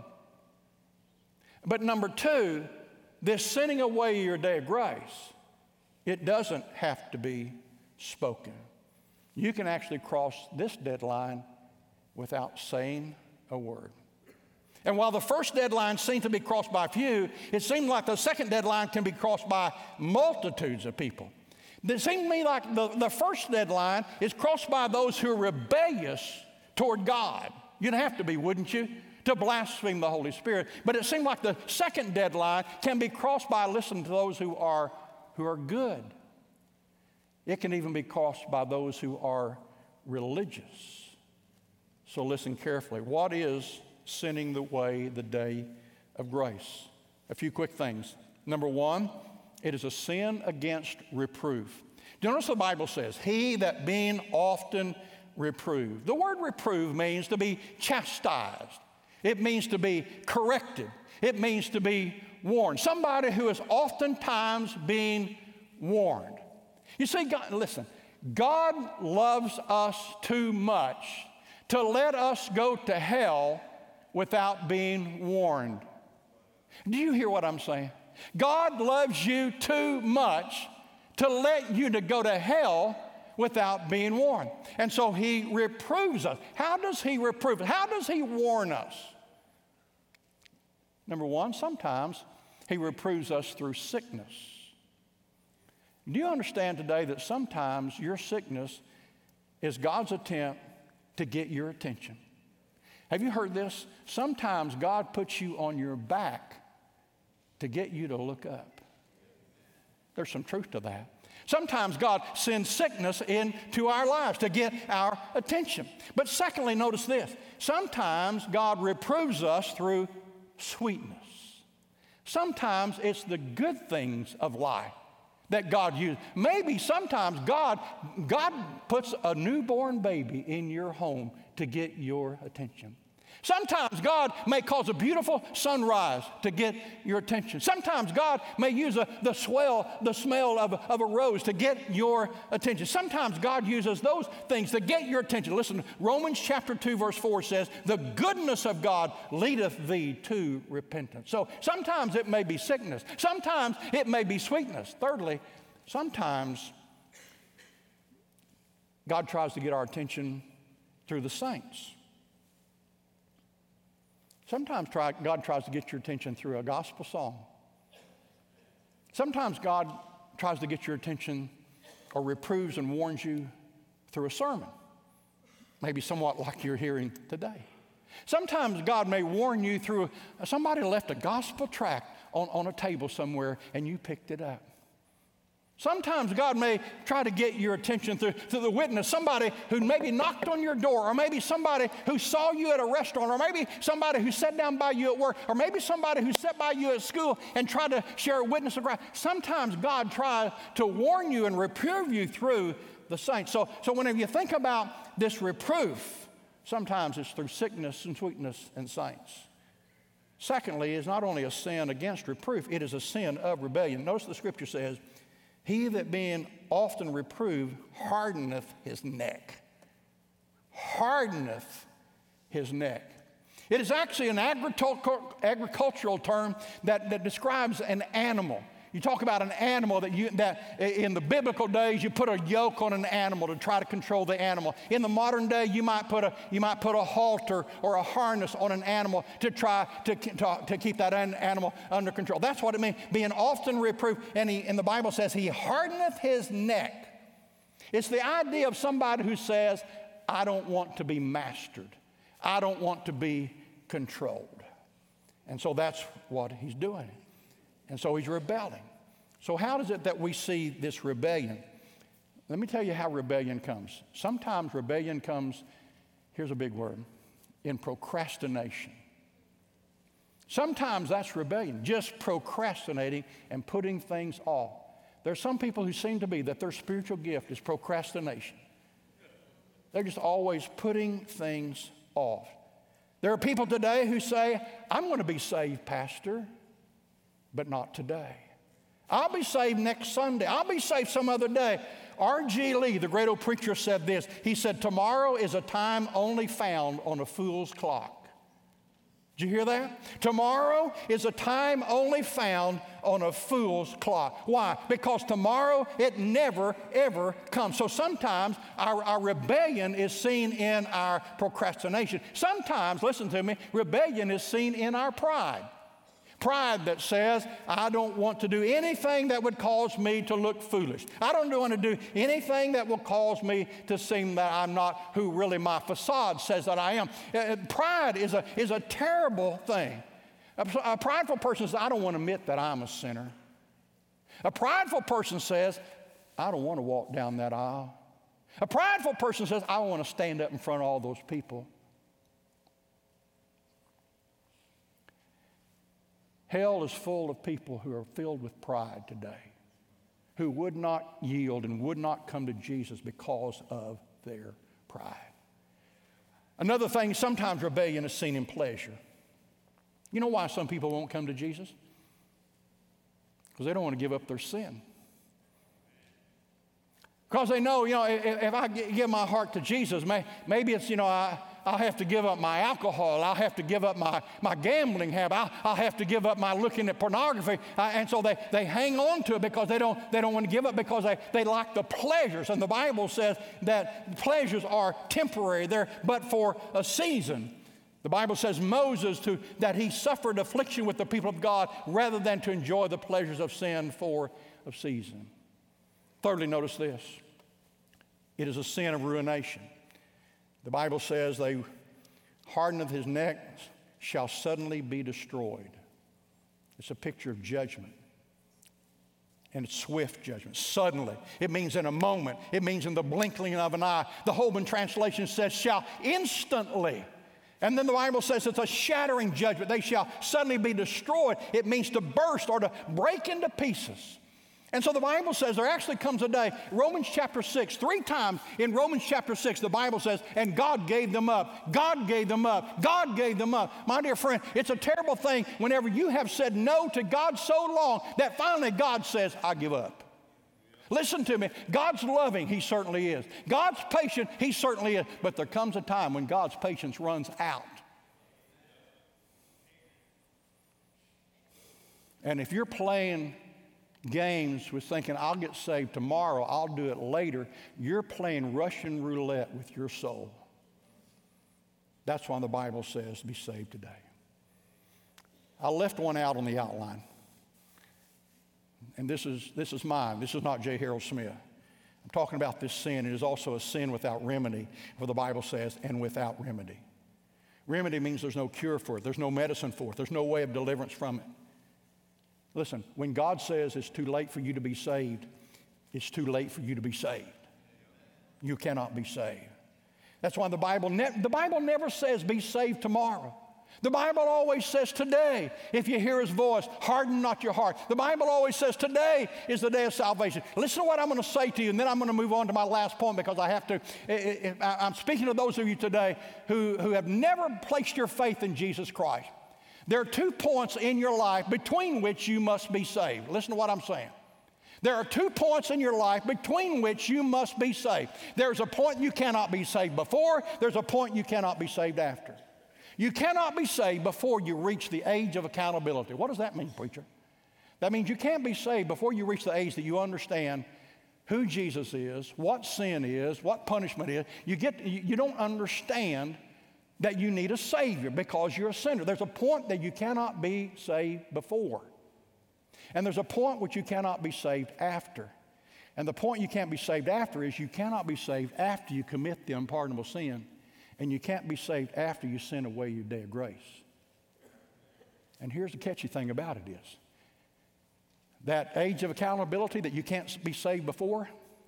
But number two, this sending away your day of grace, it doesn't have to be spoken. You can actually cross this deadline without saying a word. And while the first deadline seemed to be crossed by few, it seemed like the second deadline can be crossed by multitudes of people. It seemed to me like the, the first deadline is crossed by those who are rebellious toward God. You'd have to be, wouldn't you, to blaspheme the Holy Spirit. But it seemed like the second deadline can be crossed by listening to those who are, who are good. It can even be crossed by those who are religious. So listen carefully. What is sending away the day of grace? A few quick things. Number one, it is a sin against reproof. Do you notice the Bible says, he that being often reproved. The word reprove means to be chastised. It means to be corrected. It means to be warned. Somebody who is oftentimes being warned. You see, God, listen, God loves us too much to let us go to hell without being warned. Do you hear what I'm saying? God loves you too much to let you to go to hell without being warned. And so he reproves us. How does he reprove us? How does he warn us? Number one, sometimes he reproves us through sickness. Do you understand today that sometimes your sickness is God's attempt to get your attention? Have you heard this? Sometimes God puts you on your back to get you to look up. There's some truth to that. Sometimes God sends sickness into our lives to get our attention. But secondly, notice this. Sometimes God reproves us through sweetness. Sometimes it's the good things of life that God uses. Maybe sometimes God, God puts a newborn baby in your home to get your attention. Sometimes God may cause a beautiful sunrise to get your attention. Sometimes God may use a, the swell, the smell of, of a rose to get your attention. Sometimes God uses those things to get your attention. Listen, Romans chapter two verse four says, the goodness of God leadeth thee to repentance. So sometimes it may be sickness. Sometimes it may be sweetness. Thirdly, sometimes God tries to get our attention through the saints. Sometimes try, God tries to get your attention through a gospel song. Sometimes God tries to get your attention or reproves and warns you through a sermon, maybe somewhat like you're hearing today. Sometimes God may warn you through somebody left a gospel tract on, on a table somewhere and you picked it up. Sometimes God may try to get your attention through, through the witness, somebody who maybe knocked on your door, or maybe somebody who saw you at a restaurant, or maybe somebody who sat down by you at work, or maybe somebody who sat by you at school and tried to share a witness of Christ. Sometimes God tries to warn you and reprove you through the saints. So, so whenever you think about this reproof, sometimes it's through sickness and sweetness and saints. Secondly, it's not only a sin against reproof, it is a sin of rebellion. Notice the scripture says, he that being often reproved hardeneth his neck. Hardeneth his neck. It is actually an agricultural term that, that describes an animal. You talk about an animal that you, that in the biblical days, you put a yoke on an animal to try to control the animal. In the modern day, you might put a, you might put a halter or a harness on an animal to try to, to, to keep that animal under control. That's what it means, being often reproved. And, he, and the Bible says, he hardeneth his neck. It's the idea of somebody who says, I don't want to be mastered. I don't want to be controlled. And so that's what he's doing. And so he's rebelling. So how is it that we see this rebellion? Let me tell you how rebellion comes. Sometimes rebellion comes, here's a big word, in procrastination. Sometimes that's rebellion, just procrastinating and putting things off. There's some people who seem to be that their spiritual gift is procrastination. They're just always putting things off. There are people today who say, I'm going to be saved, Pastor, but not today. I'll be saved next Sunday. I'll be saved some other day. R G Lee, the great old preacher, said this. He said, tomorrow is a time only found on a fool's clock. Did you hear that? Tomorrow is a time only found on a fool's clock. Why? Because tomorrow, it never, ever comes. So sometimes our, our rebellion is seen in our procrastination. Sometimes, listen to me, rebellion is seen in our pride. Pride that says, I don't want to do anything that would cause me to look foolish. I don't want to do anything that will cause me to seem that I'm not who really my facade says that I am. Uh, pride is a, is a terrible thing. A, a prideful person says, I don't want to admit that I'm a sinner. A prideful person says, I don't want to walk down that aisle. A prideful person says, I don't want to stand up in front of all those people. Hell is full of people who are filled with pride today, who would not yield and would not come to Jesus because of their pride. Another thing, sometimes rebellion is seen in pleasure. You know why some people won't come to Jesus? Because they don't want to give up their sin. Because they know, you know, if, if I give my heart to Jesus, may, maybe it's, you know, I, I'll have to give up my alcohol. I'll have to give up my, my gambling habit. I'll, I'll have to give up my looking at pornography. Uh, and so they, they hang on to it because they don't, they don't want to give up because they, they like the pleasures. And the Bible says that pleasures are temporary. They're but for a season. The Bible says Moses to, that he suffered affliction with the people of God rather than to enjoy the pleasures of sin for a season. Thirdly, notice this. It is a sin of ruination. The Bible says they hardeneth his neck shall suddenly be destroyed. It's a picture of judgment. And it's swift judgment. Suddenly. It means in a moment. It means in the blinking of an eye. The Holman translation says shall instantly. And then the Bible says it's a shattering judgment. They shall suddenly be destroyed. It means to burst or to break into pieces. And so the Bible says there actually comes a day, Romans chapter six, three times in Romans chapter six, the Bible says, and God gave them up. God gave them up. God gave them up. My dear friend, it's a terrible thing whenever you have said no to God so long that finally God says, I give up. Listen to me. God's loving, he certainly is. God's patient, he certainly is. But there comes a time when God's patience runs out. And if you're playing games with thinking, I'll get saved tomorrow, I'll do it later, you're playing Russian roulette with your soul. That's why the Bible says be saved today. I left one out on the outline. And this is, this is mine. This is not J. Harold Smith. I'm talking about this sin. It is also a sin without remedy, for the Bible says, and without remedy. Remedy means there's no cure for it. There's no medicine for it. There's no way of deliverance from it. Listen, when God says it's too late for you to be saved, it's too late for you to be saved. You cannot be saved. That's why the Bible, ne- the Bible never says be saved tomorrow. The Bible always says today, if you hear his voice, harden not your heart. The Bible always says today is the day of salvation. Listen to what I'm going to say to you, and then I'm going to move on to my last point because I have to. I'm speaking to those of you today who, who have never placed your faith in Jesus Christ. There are two points in your life between which you must be saved. Listen to what I'm saying. There are two points in your life between which you must be saved. There's a point you cannot be saved before. There's a point you cannot be saved after. You cannot be saved before you reach the age of accountability. What does that mean, preacher? That means you can't be saved before you reach the age that you understand who Jesus is, what sin is, what punishment is. You get, you, you don't understand that you need a Savior because you're a sinner. There's a point that you cannot be saved before. And there's a point which you cannot be saved after. And the point you can't be saved after is you cannot be saved after you commit the unpardonable sin. And you can't be saved after you sin away your day of grace. And here's the catchy thing about it is, that age of accountability that you can't be saved before,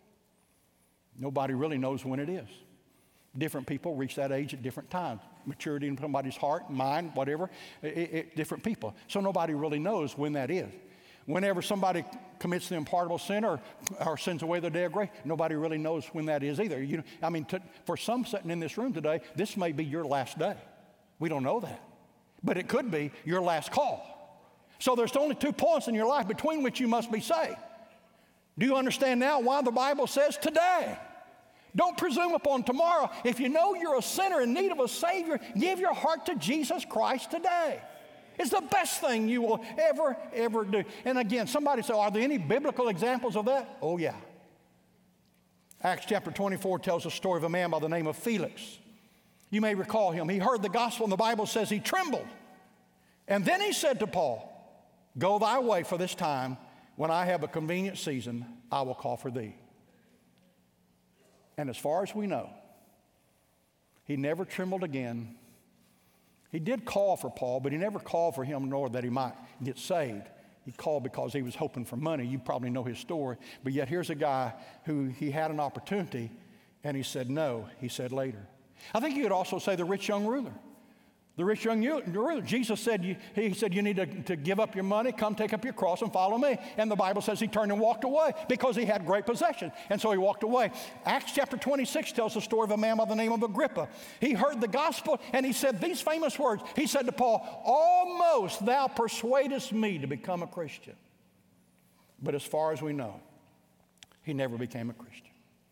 nobody really knows when it is. Different people reach that age at different times. Maturity in somebody's heart, mind, whatever, it, it, different people. So nobody really knows when that is. Whenever somebody commits the unpardonable sin or, or sins away the day of grace, nobody really knows when that is either. You know, I mean, to, for some sitting in this room today, this may be your last day. We don't know that. But it could be your last call. So there's only two points in your life between which you must be saved. Do you understand now why the Bible says today? Don't presume upon tomorrow. If you know you're a sinner in need of a Savior, give your heart to Jesus Christ today. It's the best thing you will ever, ever do. And again, somebody said, are there any biblical examples of that? Oh, yeah. Acts chapter twenty-four tells the story of a man by the name of Felix. You may recall him. He heard the gospel, and the Bible says he trembled. And then he said to Paul, go thy way for this time. When I have a convenient season, I will call for thee. And as far as we know, he never trembled again. He did call for Paul, but he never called for him nor that he might get saved. He called because he was hoping for money. You probably know his story. But yet here's a guy who he had an opportunity, and he said no. He said later. I think you could also say the rich young ruler. The rich young ruler, Jesus said, you, he said, you need to, to give up your money, come take up your cross and follow me. And the Bible says he turned and walked away because he had great possession. And so he walked away. Acts chapter twenty-six tells the story of a man by the name of Agrippa. He heard the gospel and he said these famous words. He said to Paul, almost thou persuadest me to become a Christian. But as far as we know, he never became a Christian.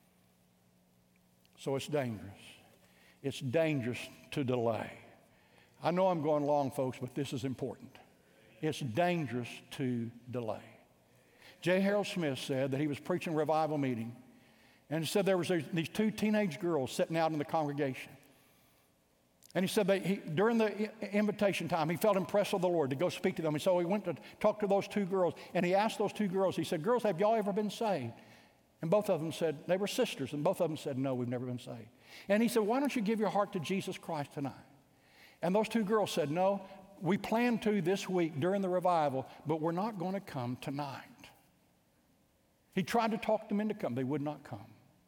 So it's dangerous. It's dangerous to delay. I know I'm going long, folks, but this is important. It's dangerous to delay. J. Harold Smith said that he was preaching a revival meeting, and he said there was these two teenage girls sitting out in the congregation. And he said that he, during the invitation time, he felt impressed with the Lord to go speak to them. And so he went to talk to those two girls, and he asked those two girls, he said, girls, have y'all ever been saved? And both of them said, they were sisters, and both of them said, no, we've never been saved. And he said, why don't you give your heart to Jesus Christ tonight? And those two girls said, no, we plan to this week during the revival, but we're not going to come tonight. He tried to talk them into coming. They would not come.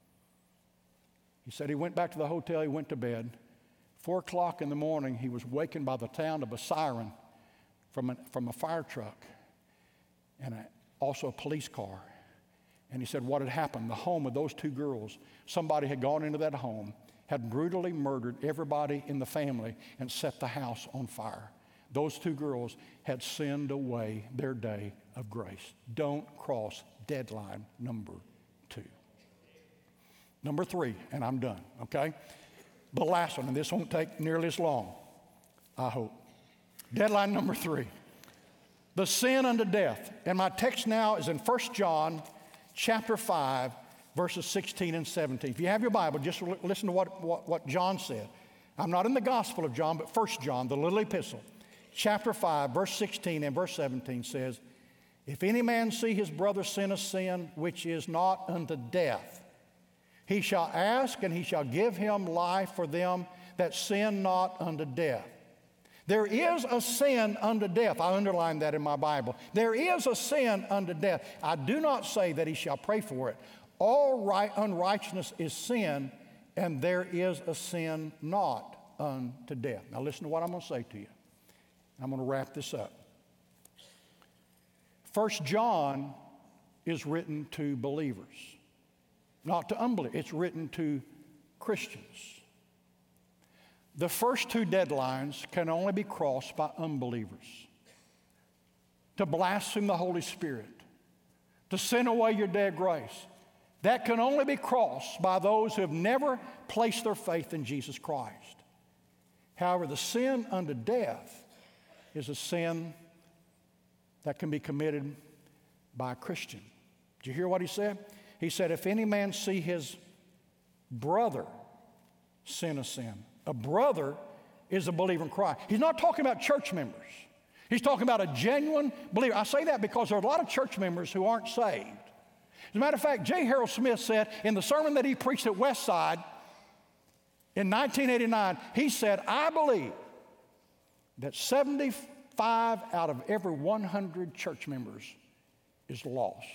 He said he went back to the hotel. He went to bed. Four o'clock in the morning, he was wakened by the sound of a siren from a, from a fire truck and a, also a police car. And he said what had happened, the home of those two girls, somebody had gone into that home, had brutally murdered everybody in the family and set the house on fire. Those two girls had sinned away their day of grace. Don't cross deadline number two. Number three, and I'm done, okay? The last one, and this won't take nearly as long, I hope. Deadline number three, the sin unto death. And my text now is in First John chapter five, verses sixteen and seventeen. If you have your Bible, just listen to what, what, what John said. I'm not in the Gospel of John, but First John, the little epistle. Chapter five, verse sixteen and verse seventeen says, if any man see his brother sin a sin which is not unto death, he shall ask, and he shall give him life for them that sin not unto death. There is a sin unto death. I underlined that in my Bible. There is a sin unto death. I do not say that he shall pray for it. All right, unrighteousness is sin, and there is a sin not unto death. Now listen to what I'm going to say to you. I'm going to wrap this up. First John is written to believers, not to unbelievers. It's written to Christians. The first two deadlines can only be crossed by unbelievers. To blaspheme the Holy Spirit, to sin away your day of grace, that can only be crossed by those who have never placed their faith in Jesus Christ. However, the sin unto death is a sin that can be committed by a Christian. Did you hear what he said? He said, if any man see his brother sin a sin, a brother is a believer in Christ. He's not talking about church members. He's talking about a genuine believer. I say that because there are a lot of church members who aren't saved. As a matter of fact, J. Harold Smith said in the sermon that he preached at Westside in nineteen eighty-nine, he said, I believe that seventy-five out of every one hundred church members is lost.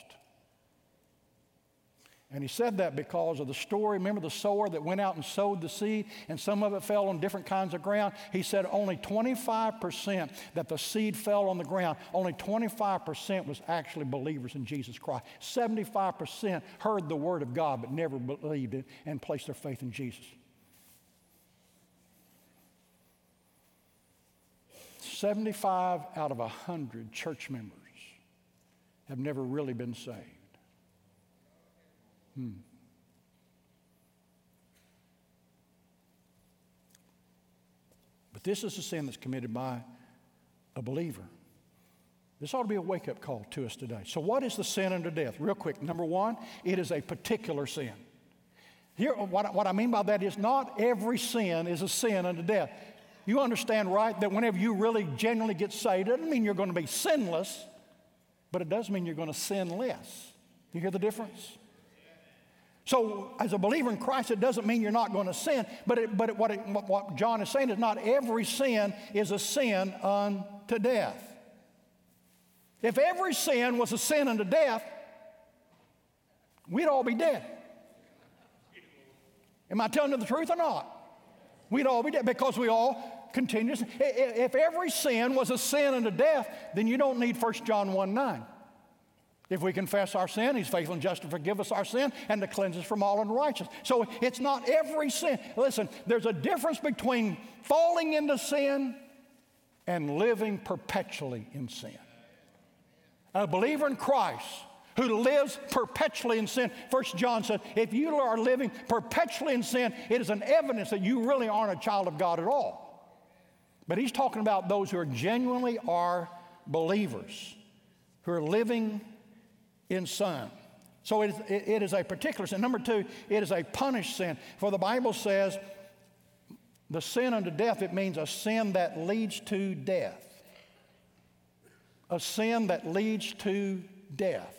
And he said that because of the story. Remember the sower that went out and sowed the seed, and some of it fell on different kinds of ground? He said only twenty-five percent that the seed fell on the ground, only twenty-five percent was actually believers in Jesus Christ. seventy-five percent heard the word of God but never believed it and placed their faith in Jesus. seventy-five out of one hundred church members have never really been saved. Hmm. But this is a sin that's committed by a believer. This ought to be a wake-up call to us today. So what is the sin unto death? Real quick. Number one, it is a particular sin. Here, what, what I mean by that is not every sin is a sin unto death. You understand, right, that whenever you really genuinely get saved, it doesn't mean you're going to be sinless, but it does mean you're going to sin less. You hear the difference? So as a believer in Christ, it doesn't mean you're not going to sin, but, it, but it, what, it, what John is saying is not every sin is a sin unto death. If every sin was a sin unto death, we'd all be dead. Am I telling you the truth or not? We'd all be dead because we all continue. If every sin was a sin unto death, then you don't need First John one nine. If we confess our sin, He's faithful and just to forgive us our sin and to cleanse us from all unrighteousness. So it's not every sin. Listen, there's a difference between falling into sin and living perpetually in sin. A believer in Christ who lives perpetually in sin, First John says, if you are living perpetually in sin, it is an evidence that you really aren't a child of God at all. But he's talking about those who are genuinely are believers, who are living in sin. So it is, it is a particular sin. Number two, it is a punished sin. For the Bible says, the sin unto death, it means a sin that leads to death. A sin that leads to death.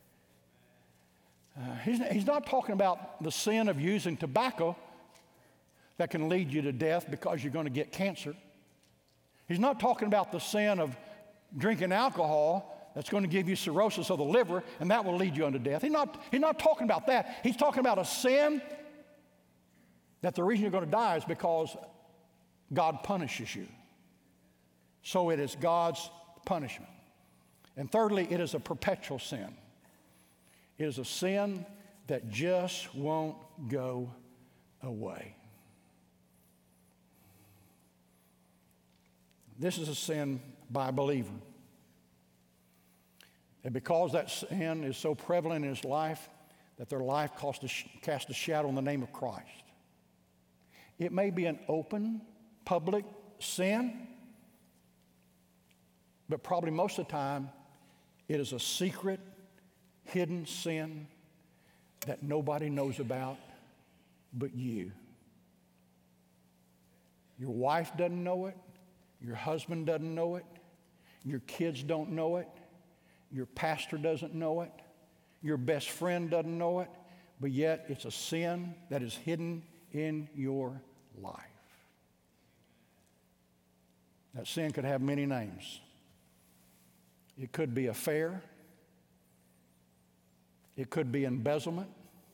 Uh, he's, he's not talking about the sin of using tobacco that can lead you to death because you're going to get cancer. He's not talking about the sin of drinking alcohol that's going to give you cirrhosis of the liver, and that will lead you unto death. He's not, he's not talking about that. He's talking about a sin that the reason you're going to die is because God punishes you. So it is God's punishment. And thirdly, it is a perpetual sin. It is a sin that just won't go away. This is a sin by a believer. And because that sin is so prevalent in his life, that their life casts a shadow on the name of Christ. It may be an open, public sin, but probably most of the time, it is a secret, hidden sin that nobody knows about but you. Your wife doesn't know it. Your husband doesn't know it. Your kids don't know it. Your pastor doesn't know it. Your best friend doesn't know it. But yet it's a sin that is hidden in your life. That sin could have many names. It could be affair. It could be embezzlement.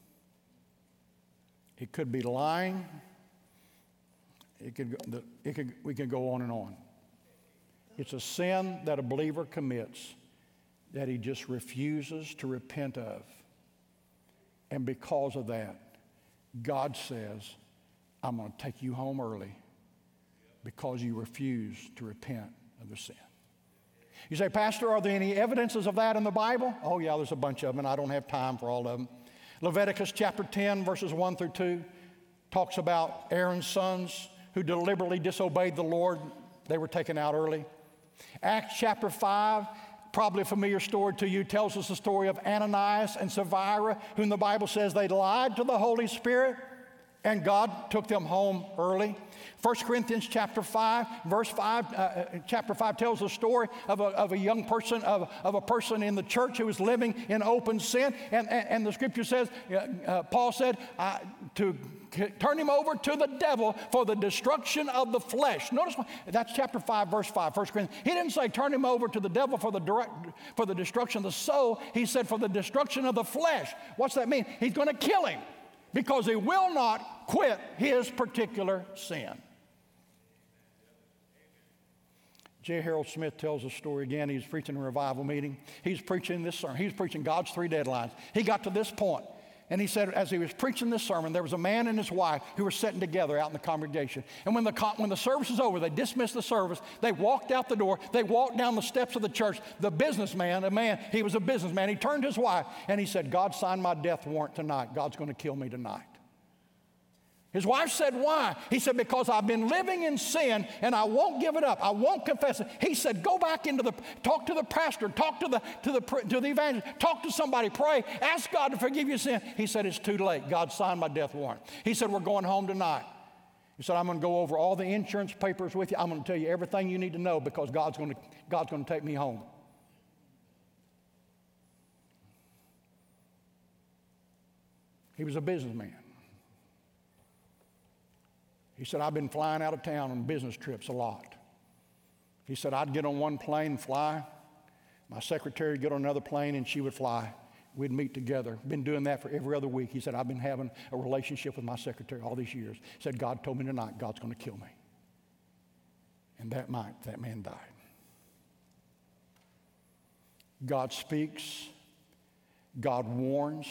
It could be lying. It could, it could, we could go on and on. It's a sin that a believer commits that he just refuses to repent of. And because of that, God says, I'm going to take you home early because you refuse to repent of the sin. You say, Pastor, are there any evidences of that in the Bible? Oh, yeah, there's a bunch of them, and I don't have time for all of them. Leviticus chapter ten, verses one through two, talks about Aaron's sons who deliberately disobeyed the Lord. They were taken out early. Acts chapter five probably a familiar story to you, tells us the story of Ananias and Sapphira, whom the Bible says they lied to the Holy Spirit, and God took them home early. First Corinthians chapter five, verse five, uh, chapter five tells the story of a, of a young person, of, of a person in the church who was living in open sin. And, and, and the scripture says, uh, uh, Paul said, uh, to c- turn him over to the devil for the destruction of the flesh. Notice, that's chapter five, verse five, First Corinthians. He didn't say turn him over to the devil for the, direct, for the destruction of the soul. He said for the destruction of the flesh. What's that mean? He's going to kill him because he will not quit his particular sin. J. Harold Smith tells a story again. He's preaching a revival meeting. He's preaching this sermon. He's preaching God's three deadlines. He got to this point, and he said as he was preaching this sermon, there was a man and his wife who were sitting together out in the congregation. And when the, when the service was over, they dismissed the service. They walked out the door. They walked down the steps of the church. The businessman, a man, he was a businessman. He turned to his wife, and he said, God signed my death warrant tonight. God's going to kill me tonight. His wife said, why? He said, because I've been living in sin and I won't give it up. I won't confess it. He said, go back into the, talk to the pastor, talk to the, to the, to the evangelist, talk to somebody, pray, ask God to forgive your sin. He said, it's too late. God signed my death warrant. He said, we're going home tonight. He said, I'm going to go over all the insurance papers with you. I'm going to tell you everything you need to know because God's going to, God's going to take me home. He was a businessman. He said, I've been flying out of town on business trips a lot. He said, I'd get on one plane and fly. My secretary would get on another plane and she would fly. We'd meet together. Been doing that for every other week. He said, I've been having a relationship with my secretary all these years. He said, God told me tonight, God's going to kill me. And that night, that man died. God speaks. God warns.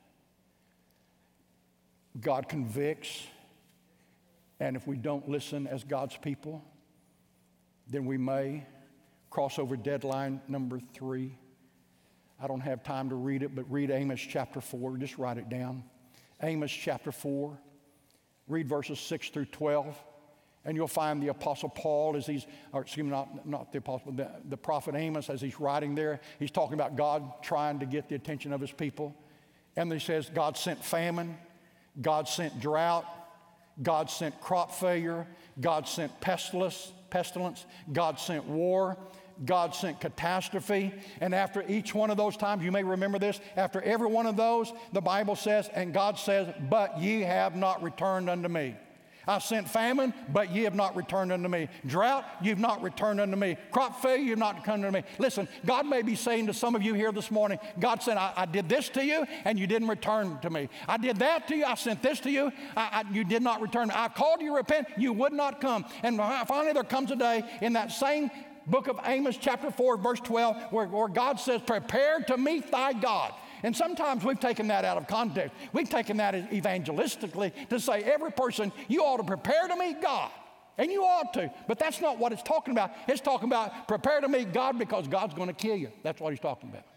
God convicts. And if we don't listen as God's people, then we may cross over deadline number three. I don't have time to read it, but read Amos chapter four. Just write it down. Amos chapter four. Read verses six through twelve. And you'll find the Apostle Paul as he's, or excuse me, not, not the Apostle, the, the prophet Amos as he's writing there. He's talking about God trying to get the attention of his people. And he says God sent famine. God sent drought. God sent crop failure. God sent pestilence, pestilence. God sent war. God sent catastrophe. And after each one of those times, you may remember this, after every one of those, the Bible says, and God says, but ye have not returned unto me. I sent famine, but ye have not returned unto me. Drought, you've not returned unto me. Crop failure, you've not returned unto me. Listen, God may be saying to some of you here this morning, God said, I, I did this to you, and you didn't return to me. I did that to you, I sent this to you, I, I, you did not return. I called you to repent, you would not come. And finally there comes a day in that same book of Amos chapter four, verse twelve, where, where God says, prepare to meet thy God. And sometimes we've taken that out of context. We've taken that evangelistically to say, every person, you ought to prepare to meet God. And you ought to. But that's not what it's talking about. It's talking about prepare to meet God because God's going to kill you. That's what he's talking about.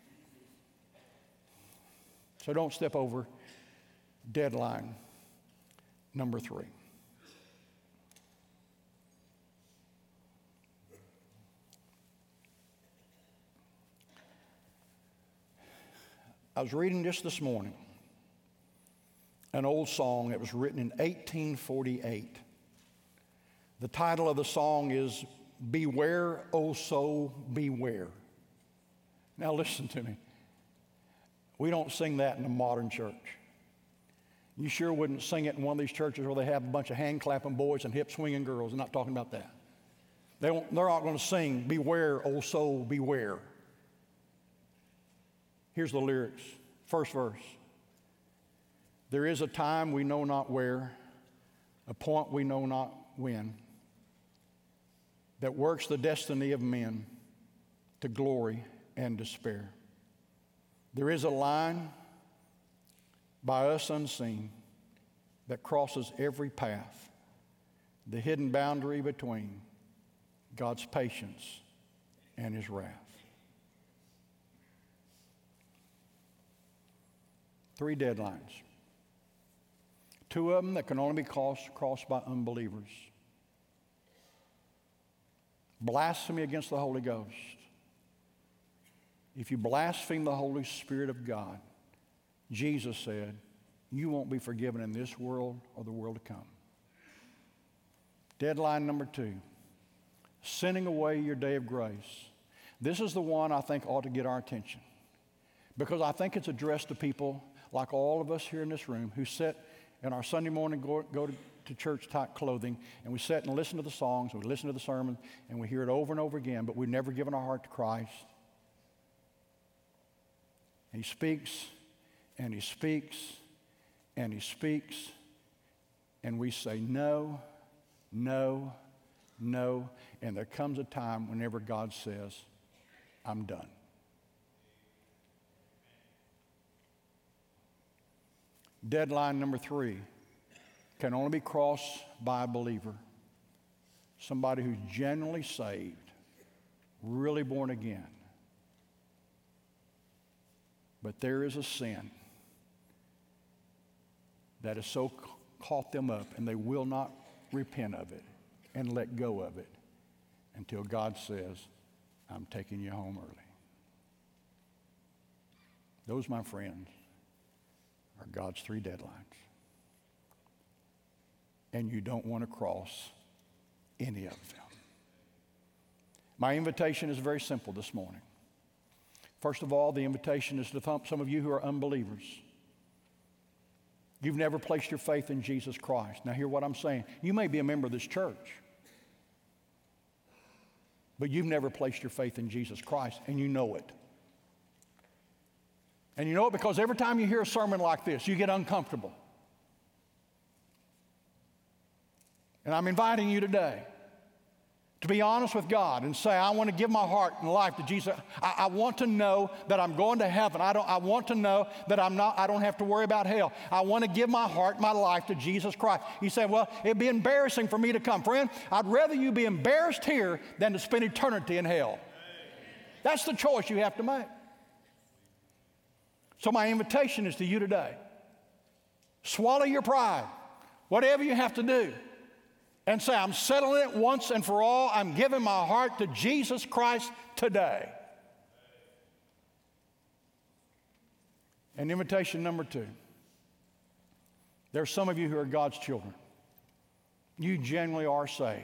So don't step over deadline number three. I was reading just this morning an old song that was written in eighteen forty-eight. The title of the song is Beware, O Soul, Beware. Now listen to me. We don't sing that in a modern church. You sure wouldn't sing it in one of these churches where they have a bunch of hand-clapping boys and hip-swinging girls. I'm not talking about that. They won't, they're not going to sing, Beware, O soul, beware. Here's the lyrics, first verse. There is a time we know not where, a point we know not when, that works the destiny of men to glory and despair. There is a line by us unseen that crosses every path, the hidden boundary between God's patience and his wrath. Three deadlines. Two of them that can only be crossed, crossed by unbelievers. Blasphemy against the Holy Ghost if you blaspheme the Holy Spirit of God, Jesus said, you won't be forgiven in this world or the world to come. Deadline number two, sending away your day of grace. This is the one I think ought to get our attention, because I think it's addressed to people like all of us here in this room who sit in our Sunday morning go, go to, to church type clothing, and we sit and listen to the songs, and we listen to the sermon, and we hear it over and over again, but we've never given our heart to Christ. And he speaks, and he speaks, and he speaks, and we say no, no, no, and there comes a time whenever God says, I'm done. Deadline number three can only be crossed by a believer, somebody who's genuinely saved, really born again. But there is a sin that has so caught them up, and they will not repent of it and let go of it until God says, I'm taking you home early. Those, my friends, are God's three deadlines. And you don't want to cross any of them. My invitation is very simple this morning. First of all, the invitation is to some of you who are unbelievers. You've never placed your faith in Jesus Christ. Now, hear what I'm saying. You may be a member of this church, but you've never placed your faith in Jesus Christ, and you know it. And you know it because every time you hear a sermon like this, you get uncomfortable. And I'm inviting you today to be honest with God and say, I want to give my heart and life to Jesus. I, I want to know that I'm going to heaven. I don't. I want to know that I'm not. I don't have to worry about hell. I want to give my heart, my life to Jesus Christ. You say, well, it'd be embarrassing for me to come. Friend, I'd rather you be embarrassed here than to spend eternity in hell. That's the choice you have to make. So my invitation is to you today. Swallow your pride, whatever you have to do, and say, I'm settling it once and for all. I'm giving my heart to Jesus Christ today. And invitation number two. There are some of you who are God's children. You genuinely are saved.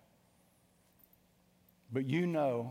But you know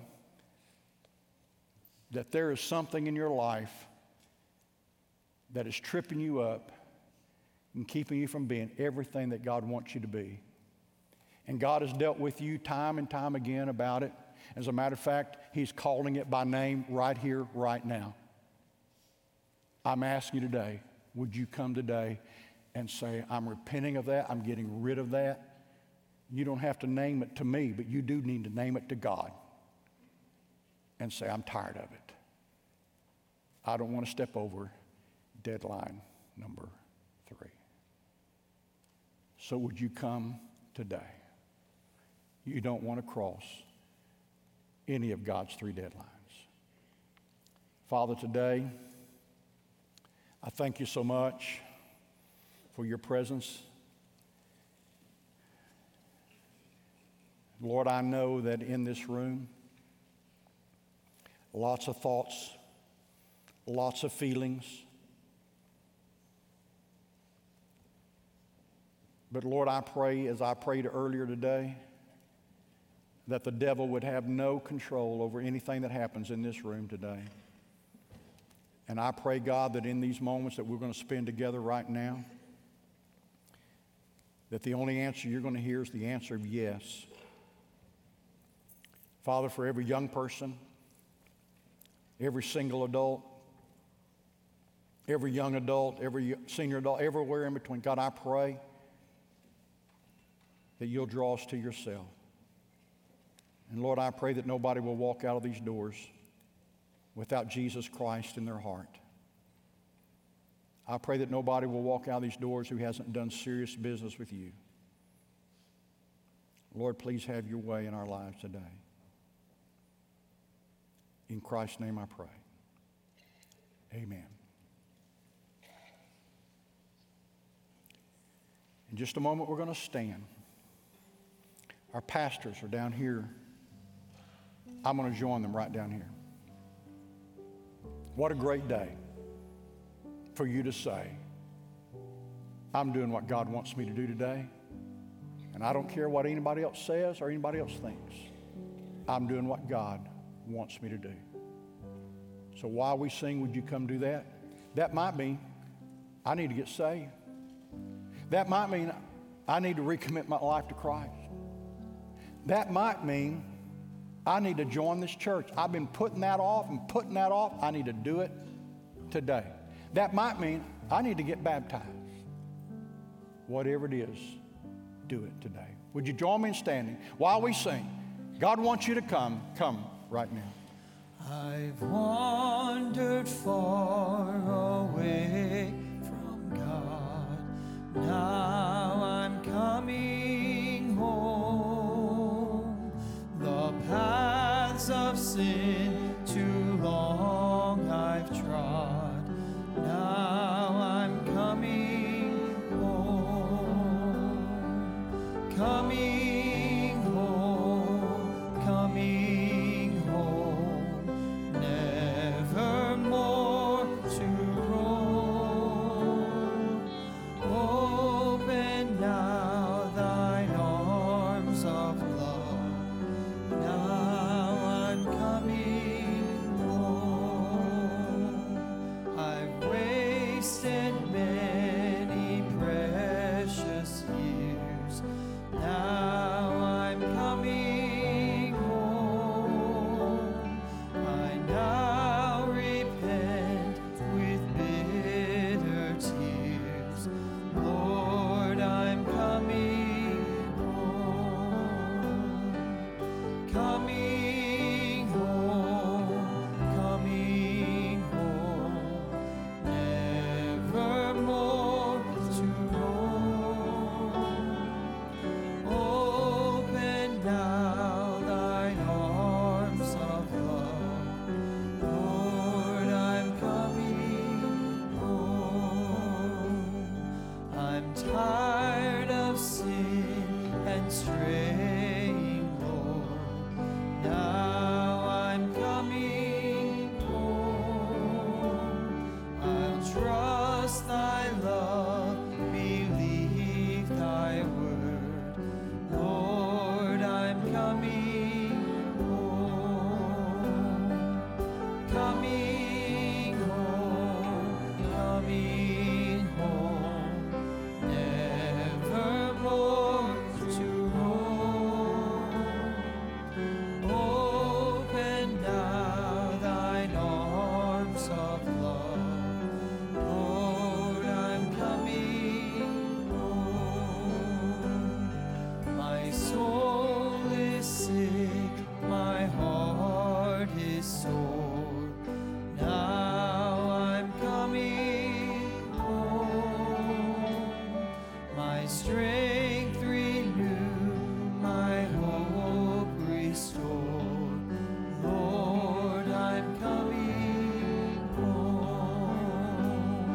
that there is something in your life that is tripping you up and keeping you from being everything that God wants you to be. And God has dealt with you time and time again about it. As a matter of fact, He's calling it by name right here, right now. I'm asking you today, would you come today and say, I'm repenting of that, I'm getting rid of that? You don't have to name it to me, but you do need to name it to God and say, I'm tired of it. I don't want to step over deadline number three. So would you come today? You don't want to cross any of God's three deadlines. Father, today, I thank you so much for your presence. Lord, I know that in this room, lots of thoughts, lots of feelings. But Lord, I pray, as I prayed earlier today, that the devil would have no control over anything that happens in this room today. And I pray, God, that in these moments that we're going to spend together right now, that the only answer you're going to hear is the answer of yes. Father, for every young person, every single adult, every young adult, every senior adult, everywhere in between, God, I pray that you'll draw us to yourself. And Lord, I pray that nobody will walk out of these doors without Jesus Christ in their heart. I pray that nobody will walk out of these doors who hasn't done serious business with you. Lord, please have your way in our lives today. In Christ's name I pray. Amen. In just a moment, we're going to stand. Our pastors are down here. I'm going to join them right down here. What a great day for you to say, I'm doing what God wants me to do today, and I don't care what anybody else says or anybody else thinks. I'm doing what God wants me to do. So while we sing, would you come do that? That might mean I need to get saved. That might mean I need to recommit my life to Christ. That might mean I need to join this church. I've been putting that off and putting that off. I need to do it today. That might mean I need to get baptized. Whatever it is, do it today. Would you join me in standing while we sing? God wants you to come. Come right now. I've wandered far away from God. Now I'm coming home. The paths of sin too long I've trod. Now I'm coming home. Coming home. Coming home. Never more to roam. Open now thine arms of love. Now I'm coming home. I've wasted many precious years. Now I'm coming home. I now repent with bitter tears. Lord, I'm coming home. Coming home, coming home, never more to roam. Open now thine arms of love. Lord, I'm coming home. I'm tired of sin and straying, Lord. Now I'm coming home. I'll trust thy love, believe thy word. Lord, I'm coming home. Coming home, coming home, never more to roam. Open now thine arms of love. Lord, I'm coming home. My soul is sick, my heart is sore. Now I'm coming home. My strength renew, my hope restore. Lord, I'm coming home.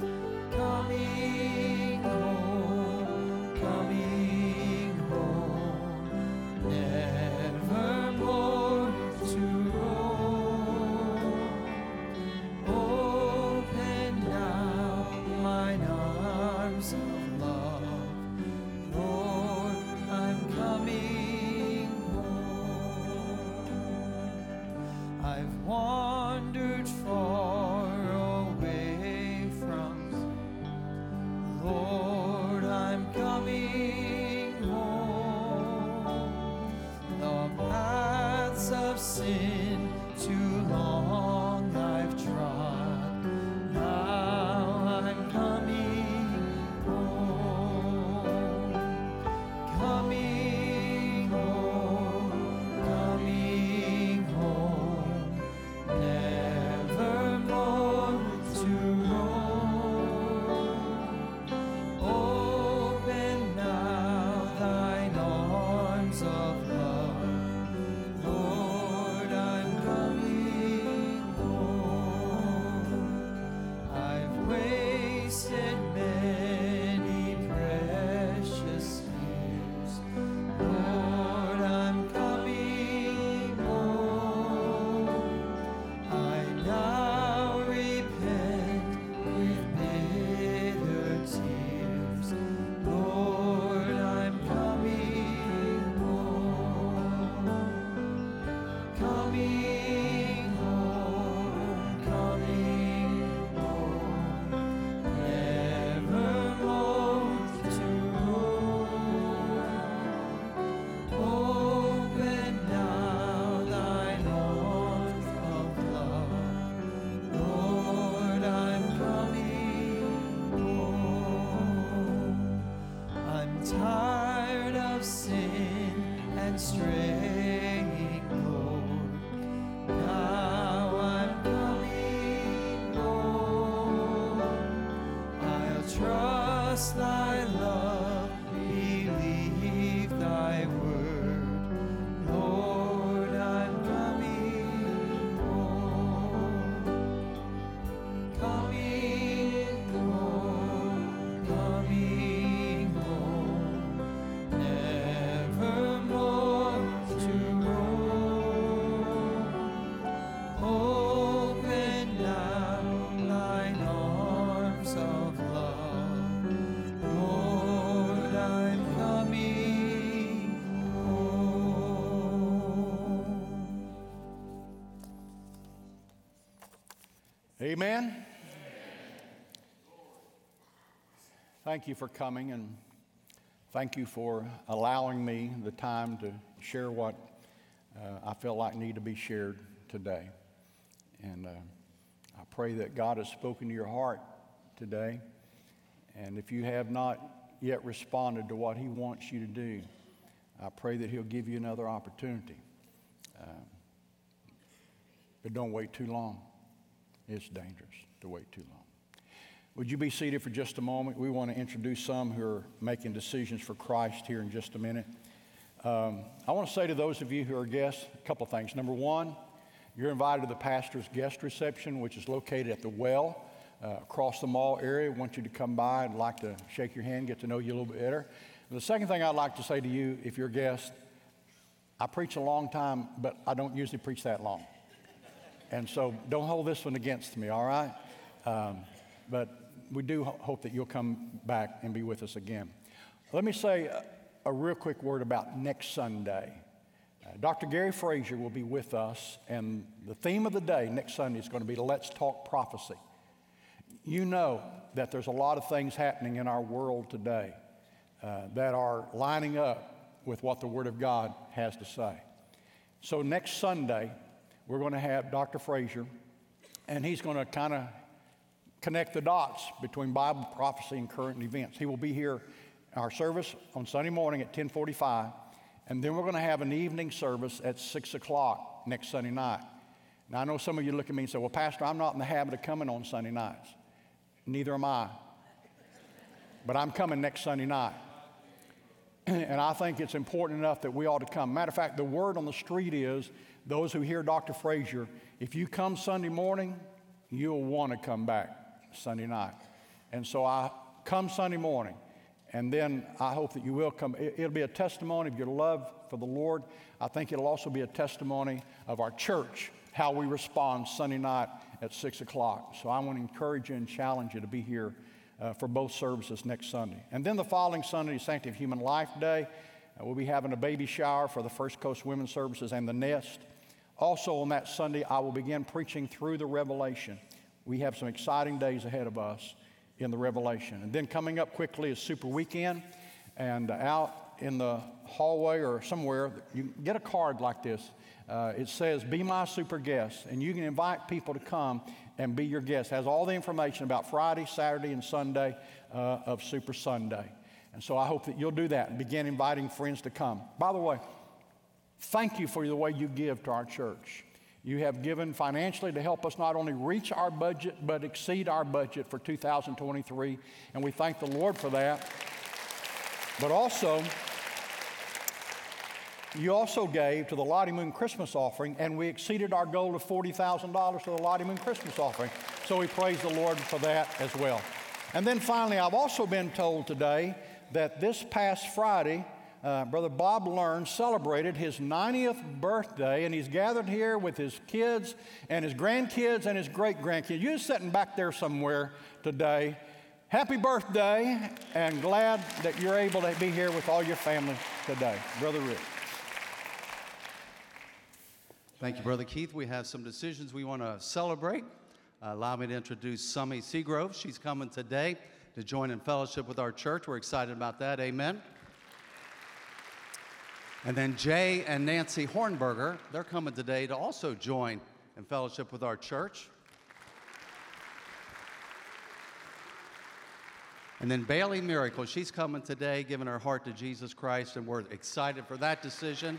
Coming home, coming home, never more to roam. Open now mine arms of love. Lord, I'm coming home. I've wandered far away from you. Lord, I'm coming home. The paths of sin too long I've trod. Now I'm coming home. Coming home, coming home, never more to roam. Open now thine arms of love. Lord, I'm and strength, Lord. Now I'm coming, Lord. I'll trust thy love, believe thy word. Lord, I'm coming, Lord. Coming home, coming home, nevermore to roam. Open now thine arms of love, Lord, I'm coming home. Amen. Thank you for coming, and thank you for allowing me the time to share what uh, I feel like need to be shared today. And uh, I pray that God has spoken to your heart today. And if you have not yet responded to what he wants you to do, I pray that he'll give you another opportunity. Uh, but don't wait too long. It's dangerous to wait too long. Would you be seated for just a moment? We want to introduce some who are making decisions for Christ here in just a minute. Um, I want to say to those of you who are guests a couple things. Number one, you're invited to the pastor's guest reception, which is located at the Well uh, across the mall area. I want you to come by. I'd like to shake your hand, get to know you a little bit better. And the second thing I'd like to say to you, if you're a guest, I preach a long time, but I don't usually preach that long. And so don't hold this one against me, all right? Um, but we do ho- hope that you'll come back and be with us again. Let me say a, a real quick word about next Sunday. Uh, Doctor Gary Frazier will be with us, and the theme of the day next Sunday is going to be Let's Talk Prophecy. You know that there's a lot of things happening in our world today uh, that are lining up with what the Word of God has to say. So next Sunday, we're going to have Doctor Frazier, and he's going to kind of connect the dots between Bible prophecy and current events. He will be here in our service on Sunday morning at ten forty-five, and then we're going to have an evening service at six o'clock next Sunday night. Now, I know some of you look at me and say, well, Pastor, I'm not in the habit of coming on Sunday nights. Neither am I. But I'm coming next Sunday night. And I think it's important enough that we ought to come. Matter of fact, the word on the street is, those who hear Doctor Frazier, if you come Sunday morning, you'll want to come back Sunday night. And so I come Sunday morning, and then I hope that you will come. It'll be a testimony of your love for the Lord. I think it'll also be a testimony of our church, how we respond Sunday night at six o'clock. So I want to encourage you and challenge you to be here uh, for both services next Sunday. And then the following Sunday is Sanctity of Human Life Day. Uh, we'll be having a baby shower for the First Coast Women's Services and the Nest. Also on that Sunday, I will begin preaching through the Revelation. We have some exciting days ahead of us in the Revelation. And then coming up quickly is Super Weekend. And out in the hallway or somewhere, you get a card like this. Uh, it says, Be My Super Guest. And you can invite people to come and be your guest. It has all the information about Friday, Saturday, and Sunday uh, of Super Sunday. And so I hope that you'll do that and begin inviting friends to come. By the way, thank you for the way you give to our church. You have given financially to help us not only reach our budget, but exceed our budget for two thousand twenty-three. And we thank the Lord for that. But also, you also gave to the Lottie Moon Christmas offering, and we exceeded our goal of forty thousand dollars to the Lottie Moon Christmas offering. So we praise the Lord for that as well. And then finally, I've also been told today that this past Friday, Uh, Brother Bob Learn celebrated his ninetieth birthday, and he's gathered here with his kids and his grandkids and his great-grandkids. You're sitting back there somewhere today. Happy birthday, and glad that you're able to be here with all your family today. Brother Rick. Thank you, Brother Keith. We have some decisions we want to celebrate. Uh, allow me to introduce Summy Seagrove. She's coming today to join in fellowship with our church. We're excited about that. Amen. And then Jay and Nancy Hornberger, they're coming today to also join in fellowship with our church. And then Bailey Miracle, she's coming today, giving her heart to Jesus Christ, and we're excited for that decision.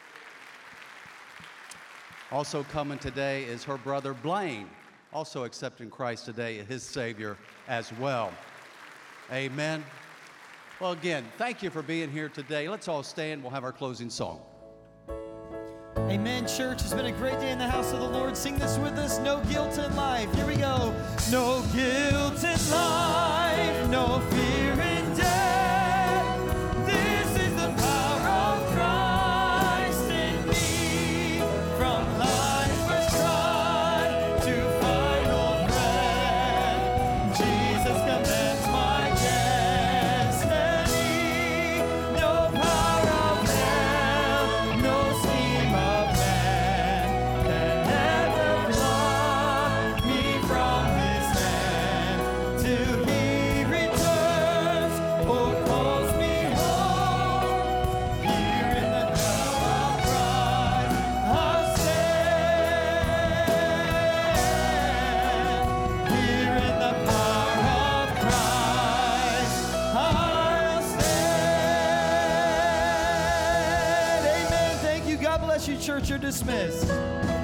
Also coming today is her brother Blaine, also accepting Christ today as his Savior as well. Amen. Well, again, thank you for being here today. Let's all stand. We'll have our closing song. Amen, church. It's been a great day in the house of the Lord. Sing this with us. No guilt in life. Here we go. No guilt in life, no fear in death. This is the power of Christ in me. From life's first cry to final breath, Jesus commands my destiny. No power of hell, no scheme of man can ever pluck me from his hand till he returns or calls me home. Here in the love of Christ I'll stand. Here in the power of Christ I'll stand. Amen. Thank you. God bless you, church. You're dismissed.